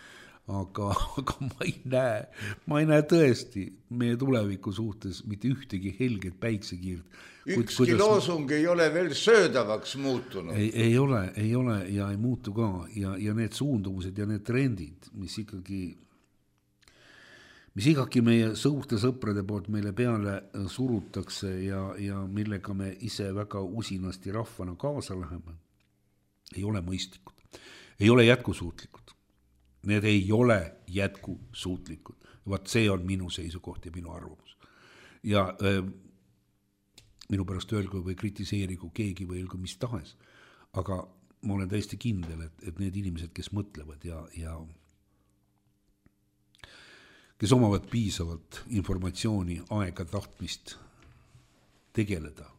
aga, aga ma ei näe, ma ei näe tõesti meie tuleviku suhtes mitte ühtegi helget päiksekiirt. Ükski kuidas... loosung ei ole veel söödavaks muutunud. Ei, ei ole, ei ole ja ei muutu ka ja, ja need suundumused ja need trendid, mis ikkagi mis igaki meie suurte sõprade poolt meile peale surutakse ja, ja millega me ise väga usinasti rahvana kaasa läheme, ei ole mõistlikud, ei ole jätkusuutlikud. Need ei ole jätkusuutlikud. Vaat see on minu seisukoht ja minu arvamus. Ja äh, minu pärast öelgu või kritiseerigu keegi või öelgu mis tahes, aga ma olen täiesti kindel, et, et need inimesed, kes mõtlevad ja, ja kes omavad piisavalt informatsiooni, aega, tahtmist tegeleda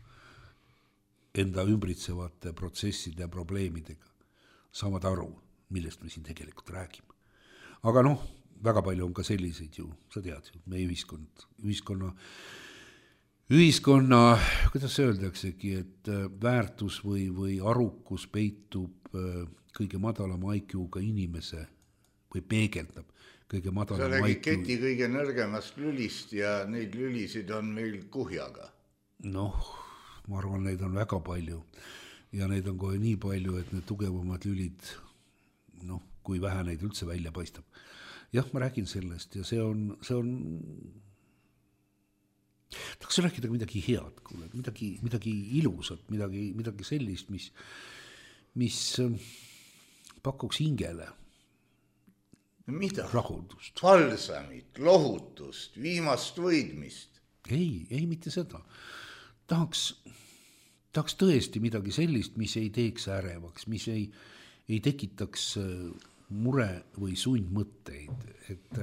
enda ümbritsevate protsesside ja probleemidega, saavad aru, millest me siin tegelikult räägime. Aga noh, väga palju on ka selliseid ju, sa tead ju, meie ühiskond, ühiskonna, ühiskonna, kuidas öeldaksegi, et väärtus või, või arukus peitub kõige madalama I Q-ga inimese või peegeldab kõige madalama sa räägid keti kõige nõrgemast lülist ja neid lülisid on meil kuhjaga. Noh, ma arvan, neid on väga palju ja neid on kohe nii palju, et need tugevamad lülid, noh, kui vähe neid üldse välja paistab. Jah, ma räägin sellest ja see on, see on, tahaks rääkida midagi head, kuule, midagi, midagi ilusat, midagi, midagi sellist, mis, mis pakuks hingele. Mida? Rahuldust. Palsamit, lohutust, viimast võidmist. Ei, ei mitte seda. Tahaks, tahaks tõesti midagi sellist, mis ei teeks ärevaks, mis ei, ei tekitaks mure või sundmõtteid, et,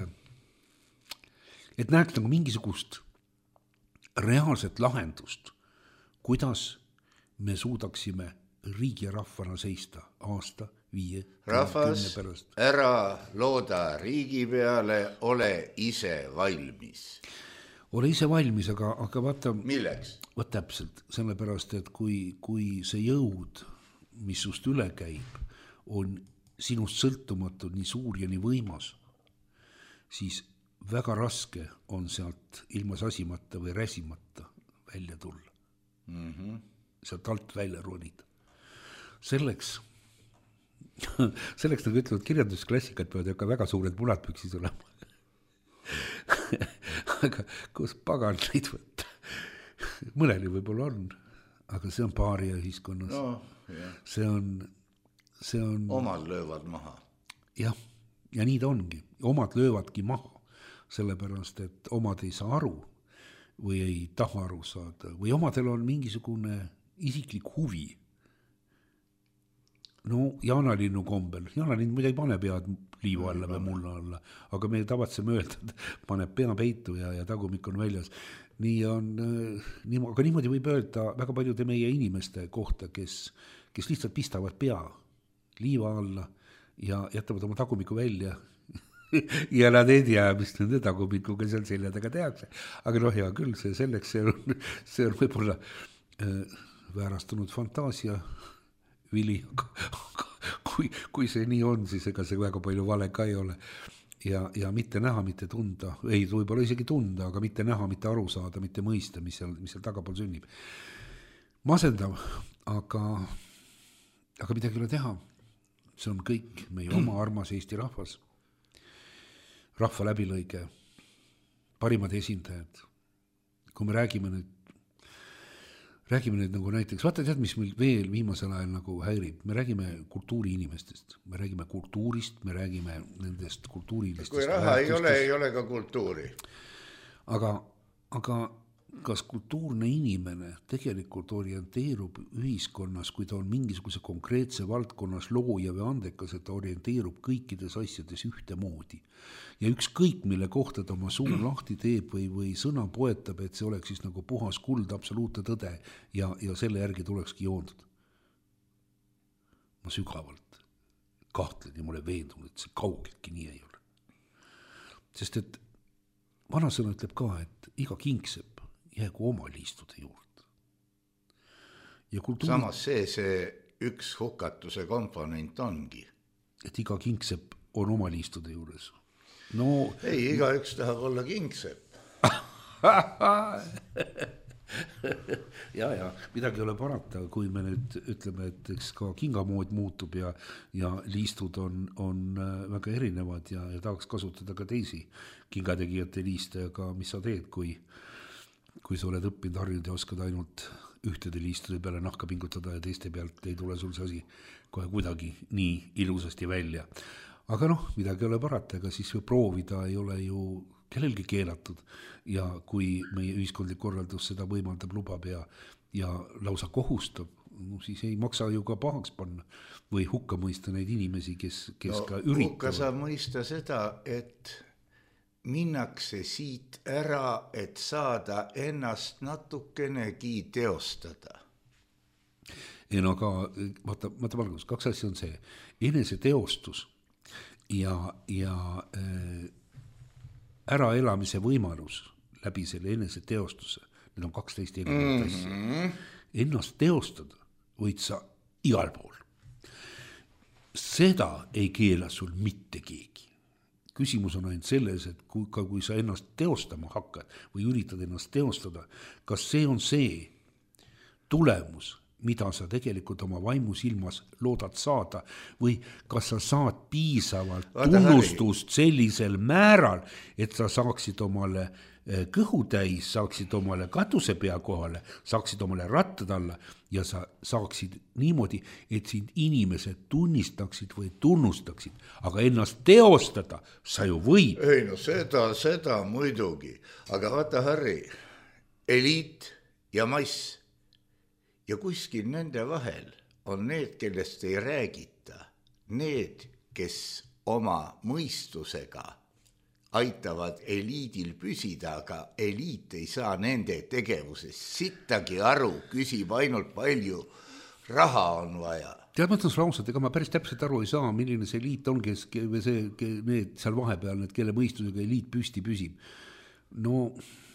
et näeks nagu mingisugust reaalset lahendust, kuidas me suudaksime riigi ja rahvana seista aasta, viie, rahvas, ära looda riigi peale, ole ise valmis. Ole ise valmis, aga, aga vaata... Milleks? Vaat täpselt, sellepärast, et kui, kui see jõud, mis sust üle käib, on sinust sõltumatud nii suur ja nii võimas, siis väga raske on sealt ilma sasimata või räsimata välja tulla. Mm-hmm. Sealt alt välja ronida. Selleks, selleks nagu ütlevad kirjandusklassikad peavad ka väga suured punad püksis olema. Aga kus pagan neid võtta? Mõnel ju võib-olla on, aga see on paaria ühiskonnas. No, see on, see on... Omad löövad maha. Jah, ja nii ta ongi. Omad löövadki maha, sellepärast, et omad ei saa aru või ei taha aru saada või omadel on mingisugune isiklik huvi. No Jaanalinnu kombel, Jaanalinn muidu ei pane pead liivu alla või mulla alla, aga me tavatseme öelda, et paneb pea peitu ja, ja tagumik on väljas. Nii on, nii, aga niimoodi võib öelda väga paljude meie inimeste kohta, kes, kes lihtsalt pistavad pea liiva alla ja jätavad oma tagumiku välja ja nad ei tea, mis nende tagumikuga seal selja taga tehakse. Aga noh, hea küll, see selleks, see on, see on võib-olla äh, väärastunud fantaasia vili, kui, kui see nii on, siis ega see väga palju vale ka ei ole. Ja, ja mitte näha, mitte tunda, ei võib-olla isegi tunda, aga mitte näha, mitte aru saada, mitte mõista, mis seal, mis seal tagapool sünnib. Masendav, aga, aga midagi ei ole teha. See on kõik meie oma armas Eesti rahvas, rahva läbilõige, parimad esindajad. Kui me räägime nüüd Räägime nüüd nagu näiteks, vaata tead, mis meil veel viimasel ajal nagu häirib. Me räägime kultuuri inimestest, me räägime kultuurist, me räägime nendest kultuurilistest kui raha väärtustest. Ei ole, ei ole ka kultuuri. Aga, aga kas kultuurne inimene tegelikult orienteerub ühiskonnas, kui ta on mingisuguse konkreetse valdkonnas looja või andekas, et ta orienteerub kõikides asjades ühte moodi. Ja ükskõik, mille kohta ta oma suu lahti teeb või, või sõna poetab, et see oleks siis nagu puhas kuld, absoluutne tõde ja, ja selle järgi tulekski joondud. Ma sügavalt kahtlen ja mulle veendunud, et see kaugeltki nii ei ole. Sest et vanasõna ütleb ka, et iga kingsepp jäägu oma liistude juurde. Ja kultuuri... Samas see, see üks hukatuse komponent ongi. Et iga kingsepp on oma liistude juures. No ei, iga üks tahab olla kingsepp. ja, ja midagi ei ole parata, kui me nüüd ütleme, et eks ka kingamood muutub ja, ja liistud on, on väga erinevad ja, ja tahaks kasutada ka teisi kingategijate liiste, aga mis sa teed, kui, kui sa oled õppinud harjunud ja oskad ainult ühtede liistude peale nahka pingutada ja teiste pealt ei tule sul see asi kohe kuidagi nii ilusasti välja. Aga noh, midagi ei ole parata, ega siis proovida ei ole ju kellelgi keelatud ja kui meie ühiskondlik korraldus seda võimaldab, lubab ja, ja lausa kohustab, no siis ei maksa ju ka pahaks panna või hukka mõista neid inimesi, kes, kes no, ka üritavad. Hukka saab mõista seda, et minnakse siit ära, et saada ennast natukenegi teostada. Ei no aga, vaata, vaata valgus, kaks asja on see, enese teostus ja, ja äh, äraelamise võimalus läbi selle enese teostuse, need on kaksteist erinevat asja. Mm-hmm. Ennast teostada võid sa igal pool. Seda ei keela sul mitte keegi. Küsimus on ainult selles, et kui, kui sa ennast teostama hakkad või üritad ennast teostada, kas see on see tulemus, mida sa tegelikult oma vaimusilmas loodad saada või kas sa saad piisavalt tunnustust sellisel määral, et sa saaksid omale kõhutäis, saaksid omale katuse pea kohale, saaksid omale rattad alla ja sa saaksid niimoodi, et sind inimesed tunnistaksid või tunnustaksid, aga ennast teostada sa ju võid. Ei no seda, seda muidugi, aga vaata Harri, eliit ja mass ja kuskil nende vahel on need, kellest ei räägita, need, kes oma mõistusega aitavad eliidil püsida, aga eliit ei saa nende tegevusest sittagi aru, küsib ainult palju raha on vaja. Tead, mõtlen sulle ausalt, ega ma päris täpselt aru ei saa, milline see eliit on, kes, või see, need seal vahepeal, need, kelle mõistusega eliit püsti püsib. No,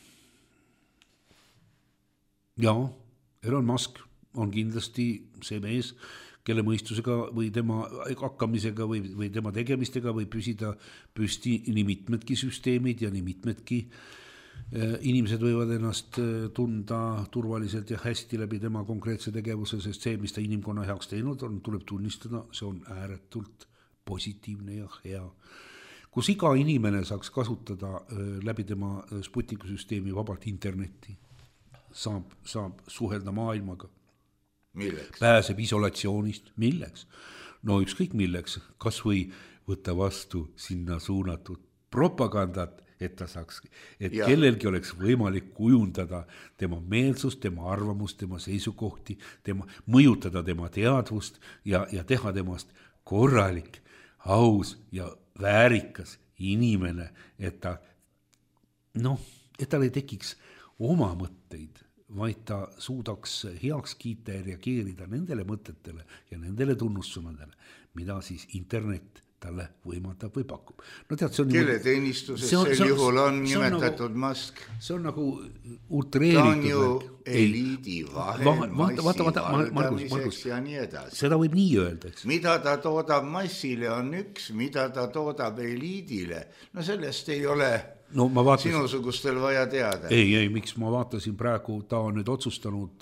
jaa, Elon Musk on kindlasti see mees, kelle mõistusega või tema hakkamisega või, või tema tegemistega või püsida püsti nii mitmedki süsteemid ja nii mitmedki äh, inimesed võivad ennast tunda turvaliselt ja hästi läbi tema konkreetse tegevuse, sest see, mis ta inimkonna heaks teinud on, tuleb tunnistada, see on ääretult positiivne ja hea. Kus iga inimene saaks kasutada äh, läbi tema Sputniku süsteemi vabalt internetti, saab, saab suhelda maailmaga. Milleks? Pääseb isolatsioonist. Milleks? No ükskõik milleks, kas või võtta vastu sinna suunatud propagandat, et ta saaks, et ja. Kellelgi oleks võimalik kujundada tema meelsust, tema arvamust, tema seisukohti, tema, mõjutada tema teadvust ja, ja teha temast korralik, aus ja väärikas inimene, et ta, noh, et tal ei tekiks oma mõtteid, vaid ta suudaks heaks kiita ja reageerida nendele mõtetele ja nendele tunnussõnadele, mida siis internet talle võimatab või pakub. No tead, see on kelle teenistuses sel on, juhul on nimetatud nagu, Musk? See on nagu utreeritud. Ta on ju eliidi vahel, va, massi vaata, vaata, valdamiseks Margus, ja nii edasi. Seda võib nii öelda, eks. Mida ta toodab massile on üks, mida ta toodab eliidile. No sellest ei ole no, ma vaatasin, sinusugustel vaja teada. Ei, ei, miks ma vaatasin praegu, ta on nüüd otsustanud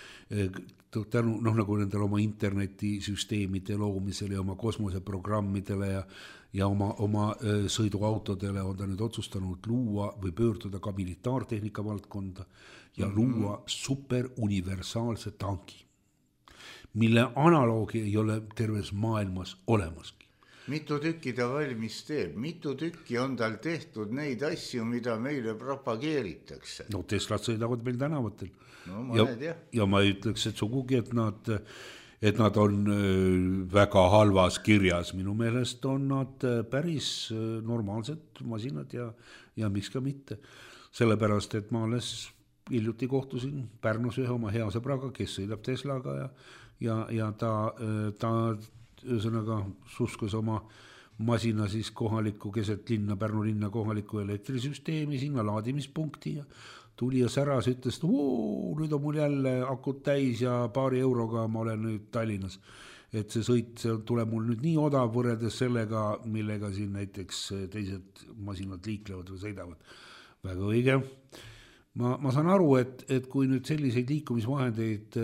tänu, noh, nagu nendele oma internetisüsteemide loomisele ja oma kosmoseprogrammidele ja, ja oma, oma sõiduautodele on ta nüüd otsustanud luua või pöörduda ka militaartehnika valdkonda ja mm-hmm. luua superuniversaalse tanki, mille analoogi ei ole terves maailmas olemaski. Mitu tükki ta valmis teeb, mitu tükki on tal tehtud neid asju, mida meile propageeritakse. No Teslad sõidavad meil tänavatel. No mõned ja, jah. Ja ma ütleks, et sugugi, et nad, et nad on väga halvas kirjas. Minu meelest on nad päris normaalsed masinad ja, ja miks ka mitte. Sellepärast, et ma alles hiljuti kohtusin Pärnus ühe oma hea sõbraga, kes sõidab Teslaga ja, ja, ja ta, ta ühesõnaga suskas oma masina siis kohaliku keset linna, Pärnu linna kohaliku elektrisüsteemi sinna laadimispunkti ja tuli ja säras, ütles, et oo, nüüd on mul jälle akut täis ja paari euroga ma olen nüüd Tallinnas. et see sõit see tuleb mul nüüd nii odav võrreldes sellega, millega siin näiteks teised masinad liiklevad või sõidavad. Väga õige. Ma, ma saan aru, et, et kui nüüd selliseid liikumisvahendeid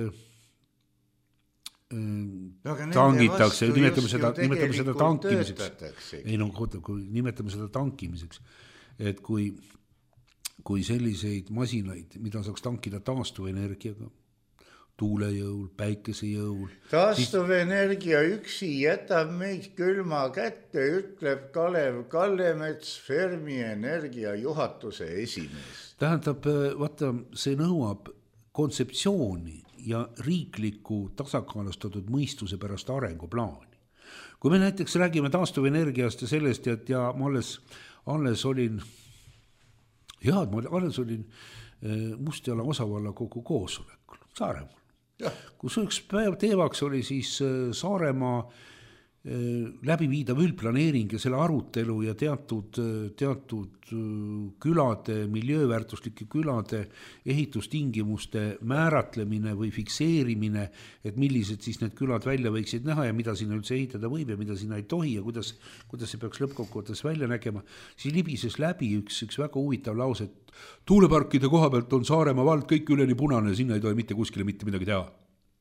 no, tangitakse, nimetame seda, nimetame seda tankimiseks. Ei no, kui nimetame seda tankimiseks, et kui, kui selliseid masinaid, mida saaks tankida taastuvenergiaga, tuulejõul, päikesejõul. Taastuvenergia üksi jätab meid külma kätte, ütleb Kalev Kallemets, Fermi Energia juhatuse esimees. Tähendab, vaata, see nõuab kontseptsiooni ja riikliku tasakaalustatud mõistuse pärast arenguplaani. Kui me näiteks räägime taastuvenergiast ja sellest, et ja ma alles, alles olin, jah, ma alles olin Mustjala osavalla kogu koosolekul, Saaremaal. Ja. Kus üks päev teevaks oli siis Saaremaa läbiviidav üldplaneering ja selle arutelu ja teatud, teatud külade, miljööväärtuslike külade ehitustingimuste määratlemine või fikseerimine, et millised siis need külad välja võiksid näha ja mida sinna üldse ehitada võib ja mida sinna ei tohi ja kuidas, kuidas see peaks lõppkokkuvõttes välja nägema. Siis libises läbi üks, üks väga huvitav lause, et tuuleparkide koha pealt on Saaremaa vald kõik üleni punane ja sinna ei tohi mitte kuskile mitte midagi teha.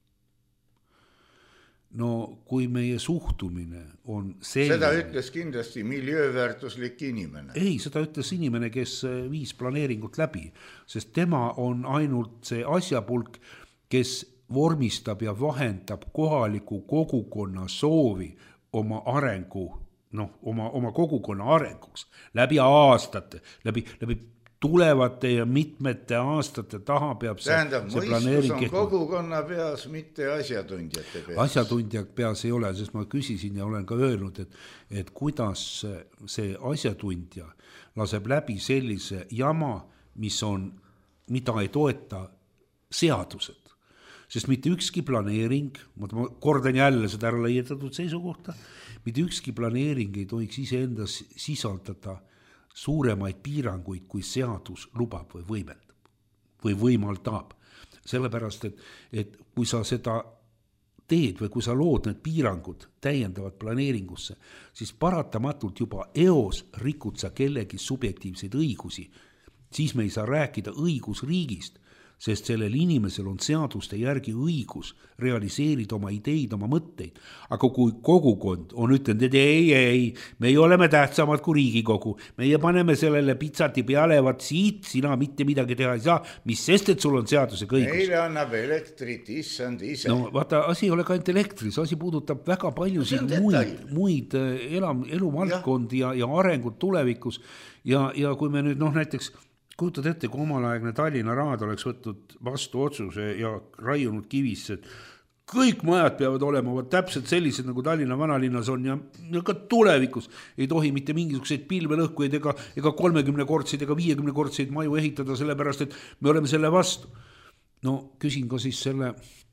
No kui meie suhtumine on selline... Seda ütles kindlasti miljööväärtuslik inimene. Ei, seda ütles inimene, kes viis planeeringut läbi, sest tema on ainult see asjapulk, kes vormistab ja vahendab kohaliku kogukonna soovi oma arengu, noh, oma, oma kogukonna arenguks läbi aastate, läbi, läbi tulevate ja mitmete aastate taha peab see, Tähendab, see planeering on kogukonna peas, mitte asjatundjate peas. Asjatundjad peas ei ole, sest ma küsisin ja olen ka öelnud, et, et kuidas see asjatundja laseb läbi sellise jama, mis on, mida ei toeta seadused. Sest mitte ükski planeering, ma kordan jälle seda ära laietatud seisukohta, mitte ükski planeering ei tohiks iseendas sisaldada suuremaid piiranguid, kui seadus lubab või võimendab või võimaldab. Sellepärast, et, et kui sa seda teed või kui sa lood need piirangud täiendavad planeeringusse, siis paratamatult juba eos rikud sa kellegi subjektiivseid õigusi. Siis me ei saa rääkida õigusriigist, sest sellel inimesel on seaduste järgi õigus realiseerida oma ideid, oma mõtteid. Aga kui kogukond on ütlenud, et ei, ei, me ei oleme tähtsamad kui Riigikogu, meie paneme sellele pitsati peale, vaat siit sina mitte midagi teha ei saa, mis sest, et sul on seadusega õigus. Meile annab elektrit issand ise. No vaata, asi ei ole ka ainult elektris, asi puudutab väga paljusid no, muid, muid elam, eluvaldkondi ja, ja arengut tulevikus. Ja, ja kui me nüüd, noh näiteks kujutad ette, kui omalaegne Tallinna raad oleks võtnud vastu otsuse ja raiunud kivisse, et kõik majad peavad olema täpselt sellised, nagu Tallinna vanalinnas on ja, ja ka tulevikus ei tohi mitte mingisuguseid pilvelõhkuid ega, ega kolmekümne kordseid ega viiekümne kordseid maju ehitada, sellepärast, et me oleme selle vastu. No küsin ka siis selle,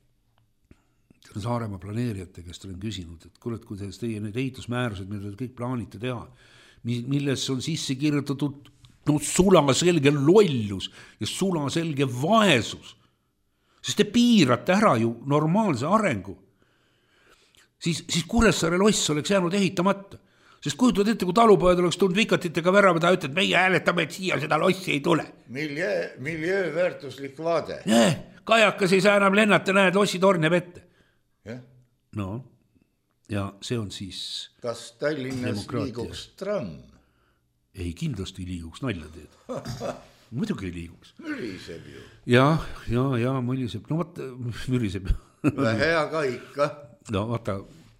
selle Saaremaa planeerijate, kes olen küsinud, et kurat, kuidas teie need ehitusmäärused, mida te kõik plaanite teha, milles on sisse kirjutatud no sula selge lollus ja sula selge vaesus, sest te piirate ära ju normaalse arengu, siis, siis Kuressaare loss oleks jäänud ehitamata. Sest kujutad ette, kui talupojad oleks tulnud vikatitega värava, ta ütleb, et meie hääletame, et siia seda lossi ei tule. Miljö, miljööväärtuslik vaade. Nee, kajakas ei saa enam lennata, näed, lossi torneb ette. Ja? No, ja see on siis kas Tallinnas liiguks tramm? Ei, kindlasti ei liiguks, nalja teed. Muidugi ei liiguks. Müriseb ju. Ja, ja, ja, müriseb. No vaata, müriseb. Hea ka ikka. No vaata,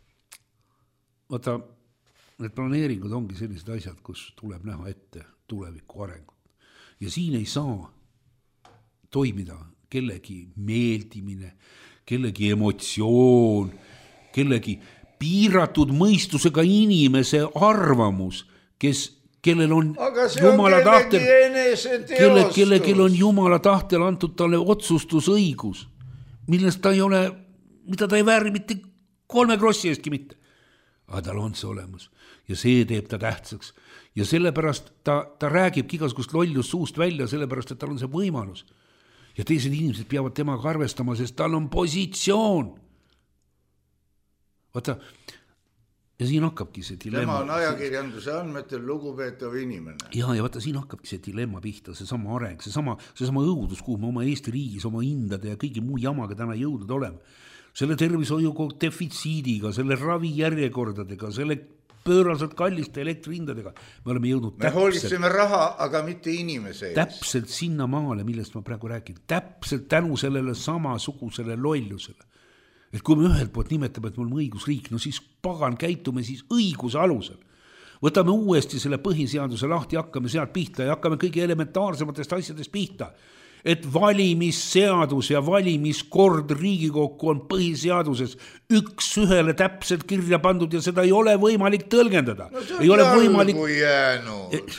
vaata, need planeeringud ongi sellised asjad, kus tuleb näha ette tuleviku arengut. Ja siin ei saa toimida kellegi meeldimine, kellegi emotsioon, kellegi piiratud mõistusega inimese arvamus, kes kellel on jumala tahtel, kelle, kelle, kelle on jumala tahtel antud talle otsustusõigus, millest ta ei ole, mida ta ei vääri mitte kolme krossi eestki mitte. Aga tal on see olemas ja see teeb ta tähtsaks ja sellepärast ta, ta räägibki igasugust lollust suust välja, sellepärast, et tal on see võimalus. Ja teised inimesed peavad temaga arvestama, sest tal on positsioon. vaata, ja siin hakkabki see dilemma. Tema on ajakirjanduse andmetel lugupeetav inimene. Ja, ja vaata, siin hakkabki see dilemma pihta, see sama areng, see sama, see sama õudus, kuhu me oma Eesti riigis, oma hindade ja kõigi muu jamaga täna jõudnud oleme. Selle tervishoiu defitsiidiga, selle ravijärjekordadega, selle pööraselt kalliste elektrihindadega. Me oleme jõudnud me hoolitseme raha, aga mitte inimese ees. Täpselt sinna maale, millest ma praegu räägin. Täpselt tänu sellele samasugusele lollusele. Et kui me ühelt poolt nimetame, et me oleme õigusriik, no siis pagan käitume siis õiguse alusel. Võtame uuesti selle põhiseaduse lahti, hakkame sealt pihta ja hakkame kõige elementaarsematest asjadest pihta. Et valimisseadus ja valimiskord Riigikokku on põhiseaduses üks ühele täpselt kirja pandud ja seda ei ole võimalik tõlgendada. No see ei on ole jalgu võimalik... jäänud.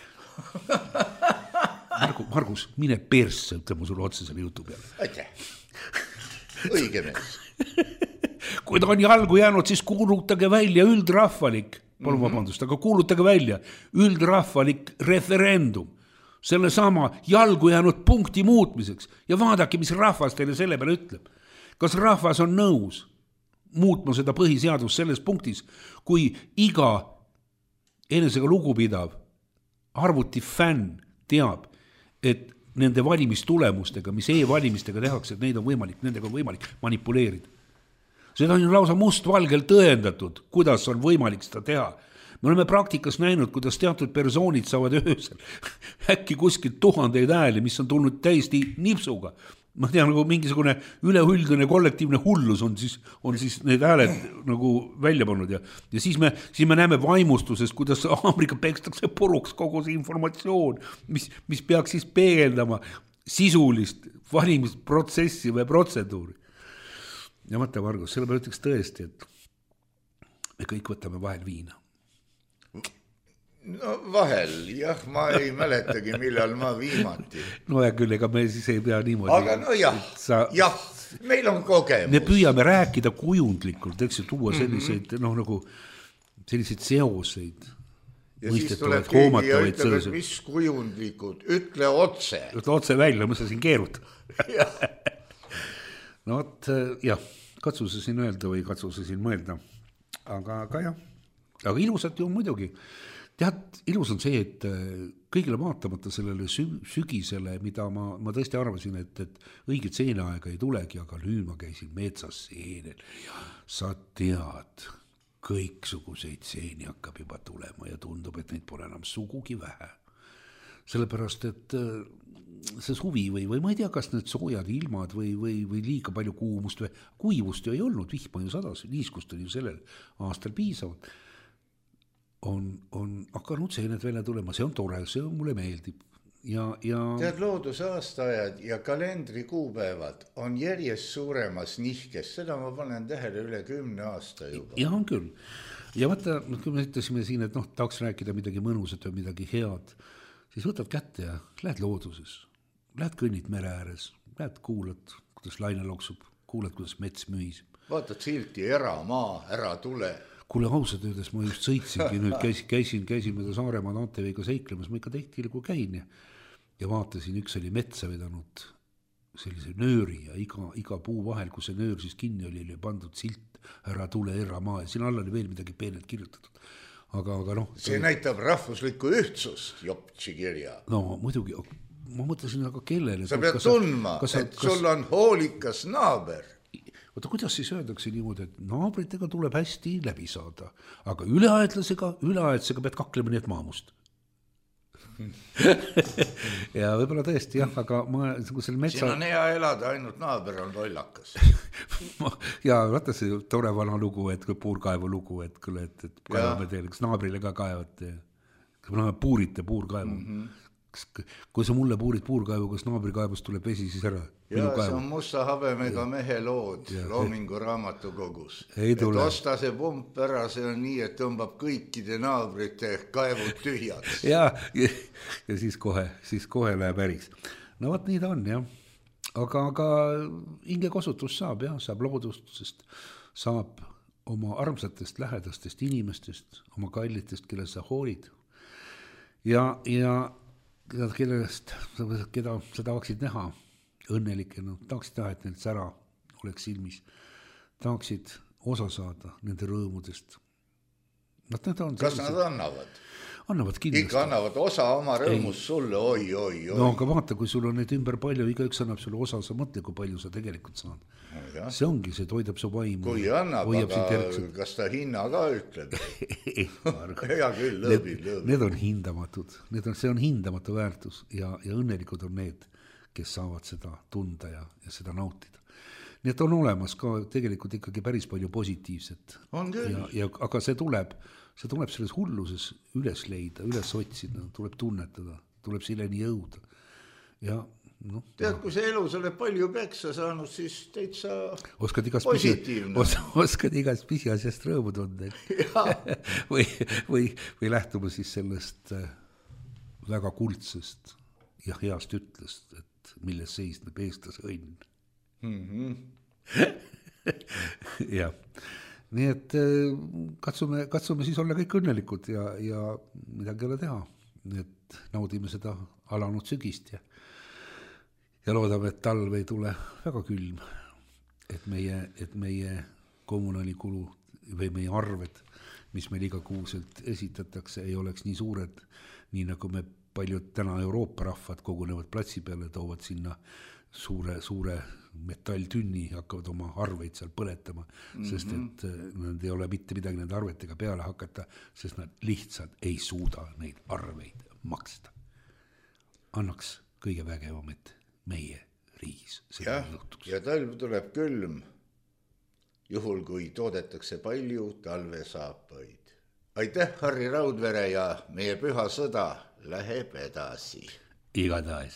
Margu, Margus, mine persse, ütle mu sulle otse selle jutu peale. Aitäh. Õige mees. Kui ta on jalgu jäänud, siis kuulutage välja üldrahvalik, palun mm-hmm. vabandust, aga kuulutage välja üldrahvalik referendum. Selle sama jalgu jäänud punkti muutmiseks ja vaadake, mis rahvas teile selle peale ütleb. Kas rahvas on nõus muutma seda põhiseadust selles punktis, kui iga enesega lugupidav arvuti fänn teab, et nende valimistulemustega, mis e-valimistega tehakse, et neid on võimalik, nendega on võimalik manipuleerida. Seda on ju lausa mustvalgel tõendatud, kuidas on võimalik seda teha. Me oleme praktikas näinud, kuidas teatud persoonid saavad öösel äkki kuskilt tuhandeid hääli, mis on tulnud täiesti nipsuga. Ma tean, nagu mingisugune üleüldine kollektiivne hullus on siis, on siis need hääled nagu välja pannud. Ja, ja siis, me, siis me näeme vaimustuses, kuidas Ameerika pekstakse puruks kogu see informatsioon, mis, mis peaks siis peegeldama sisulist valimisprotsessi või protseduuri. Ja mõtle, Margus, selle peale ütleks tõesti, et me kõik võtame vahel viina. No vahel, jah, ma ei mäletagi, millal ma viimati. No ja küll, ega me siis ei pea niimoodi. Aga no jah, sa... jah, meil on kogemus. Me püüame rääkida kujundlikult, eks ju, tuua selliseid, mm-hmm. noh, nagu selliseid seoseid. Ja siis tuleb keegi ja ütleb, et mis kujundlikud, ütle otse. Ütle otse välja, mis sa siin keerud. No, et jah, katsu sa siin öelda või katsu sa siin mõelda. Aga, aga jah, aga ilusat ju muidugi. Tead, ilus on see, et kõigile vaatamata sellele sügisele, mida ma, ma tõesti arvasin, et, et õiget seeneaega ei tulegi, aga nüüd ma käisin metsas seenel ja sa tead, kõiksuguseid seeni hakkab juba tulema ja tundub, et neid pole enam sugugi vähe. Sellepärast, et see suvi või, või ma ei tea, kas need soojad ilmad või, või, või liiga palju kuumust või kuivust ju ei olnud, vihma ju sadas, liiskust oli ju sellel aastal piisavalt. On, on hakanud seened välja tulema, see on tore, see on, mulle meeldib. Ja, ja... Tead, loodusaastajad ja kalendri kuupäevad on järjest suuremas nihkes, seda ma panen tähele üle kümne aasta juba. Ja on küll. Ja vaata, kui me ütlesime siin, et noh, tahaks rääkida midagi mõnusat või midagi head, siis võtad kätte ja lähed looduses, lähed kõnnid mere ääres, lähed kuulad, kuidas laine loksub, kuulad, kuidas mets mühiseb. Vaatad silti, eramaa, ära tule. Kuule, ausalt öeldes ma just sõitsingi, nüüd käisin, käisin, käisin mida Saaremaa Anteviga seiklemas, ma ikka tehti kui käin ja, ja vaatasin, üks oli metsa vedanud sellise nööri ja iga, iga puu vahel, kus see nöör siis kinni oli, oli pandud silt, ära tule, eramaa ja siin alla oli veel midagi peenelt kirjutatud. Aga, aga noh... See oli... näitab rahvuslikku ühtsust, Joptsi kirja. No muidugi, ma mõtlesin, aga kellele... Sa pead tundma, kas, et kas... sul on hoolikas naaber. Oota, kuidas siis öeldakse niimoodi, et naabritega tuleb hästi läbi saada, aga üleaetlasega, üleaetsega pead kaklema nii, et maamust. Ja võib-olla tõesti, jah, aga ma selle metsa... Siin on hea elada, ainult naaber on lollakas. Ja vaata see tore vana lugu, et kui puurkaevu lugu, et küll, et, et kaevame teile, kas naabrile ka kaevate, kas me puurite puurkaevu. Mm-hmm. Kui sa mulle puurid puurkaevu, kas naabri kaevust tuleb vesi siis ära? Ja see on musta habemega mehe lood ja, Loomingu raamatukogus. Et osta see pump ära, see on nii, et tõmbab kõikide naabrite kaevud tühjaks. Ja, ja, ja siis kohe, siis kohe läheb äriks. No võt nii ta on, jah. Aga, aga hingekosutus saab, jah, saab loodustusest, saab oma armsatest lähedastest inimestest, oma kallitest, kelle sa hoolid. Ja, ja kellest, keda sa tahaksid näha õnnelikena, tahaksid teha, et neil sära oleks silmis, tahaksid osa saada nende rõõmudest. Nad, nad on kas sellised... nad annavad? Annavad kindlasti. Ikka annavad osa oma rõõmust sulle, oi, oi, oi. No aga vaata, kui sul on neid ümber palju, igaüks annab sulle osa, sa mõtle, kui palju sa tegelikult saad. No, see ongi, see toidab su vaimu. Kui annab, aga kas ta hinna ka ütleb? Hea küll, lõbi, lõbi. Need on hindamatud, need on, see on hindamatu väärtus ja, ja õnnelikud on need, kes saavad seda tunda ja, ja seda nautida. Nii et on olemas ka tegelikult ikkagi päris palju positiivset. On küll. Ja, ja, aga see tuleb, see tuleb selles hulluses üles leida, üles otsida, tuleb tunnetada, tuleb selleni jõuda. Ja, no, tead, kui see elu selle palju peksa saanud, siis täitsa oskad igast positiivne. Pisi, os, oskad igast pisiasjast rõõmu tunda. või, või, või lähtuma siis sellest väga kuldsest ja heast ütlest, et milles seisneb eestlase õnn. Mm-hmm. ja nii et katsume, katsume siis olla kõik õnnelikud ja, ja midagi ei ole teha, et naudime seda alanud sügist ja, ja loodame, et talv ei tule väga külm, et meie, et meie kommunaalikulu või meie arved, mis meil igakuuselt esitatakse, ei oleks nii suured, nii nagu me paljud täna Euroopa rahvad kogunevad platsi peale, toovad sinna suure, suure metalltünni ja hakkavad oma arveid seal põletama, mm-hmm. sest et nad ei ole mitte midagi nende arvetega peale hakata, sest nad lihtsalt ei suuda neid arveid maksta. Annaks kõige vägevamat meie riigis. Ja, ja talv tuleb külm, juhul kui toodetakse palju talvesaapaid. Aitäh, Harri Raudvere ja meie püha sõda läheb edasi. Igatahes.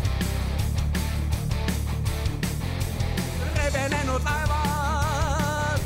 Revenenud laevad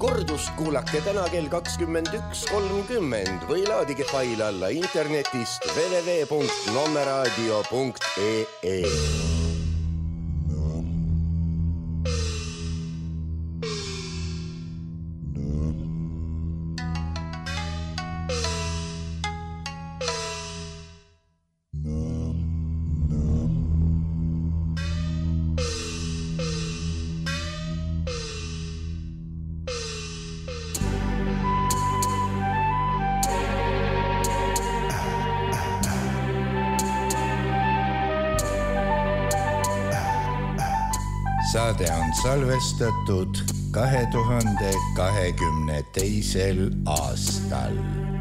kordust kuulake täna kell kakskümmend üks kolmkümmend või laadige fail alla internetist w w w punkt nommeraadio punkt e e. Saade on salvestatud kahe tuhande kahekümne teisel aastal.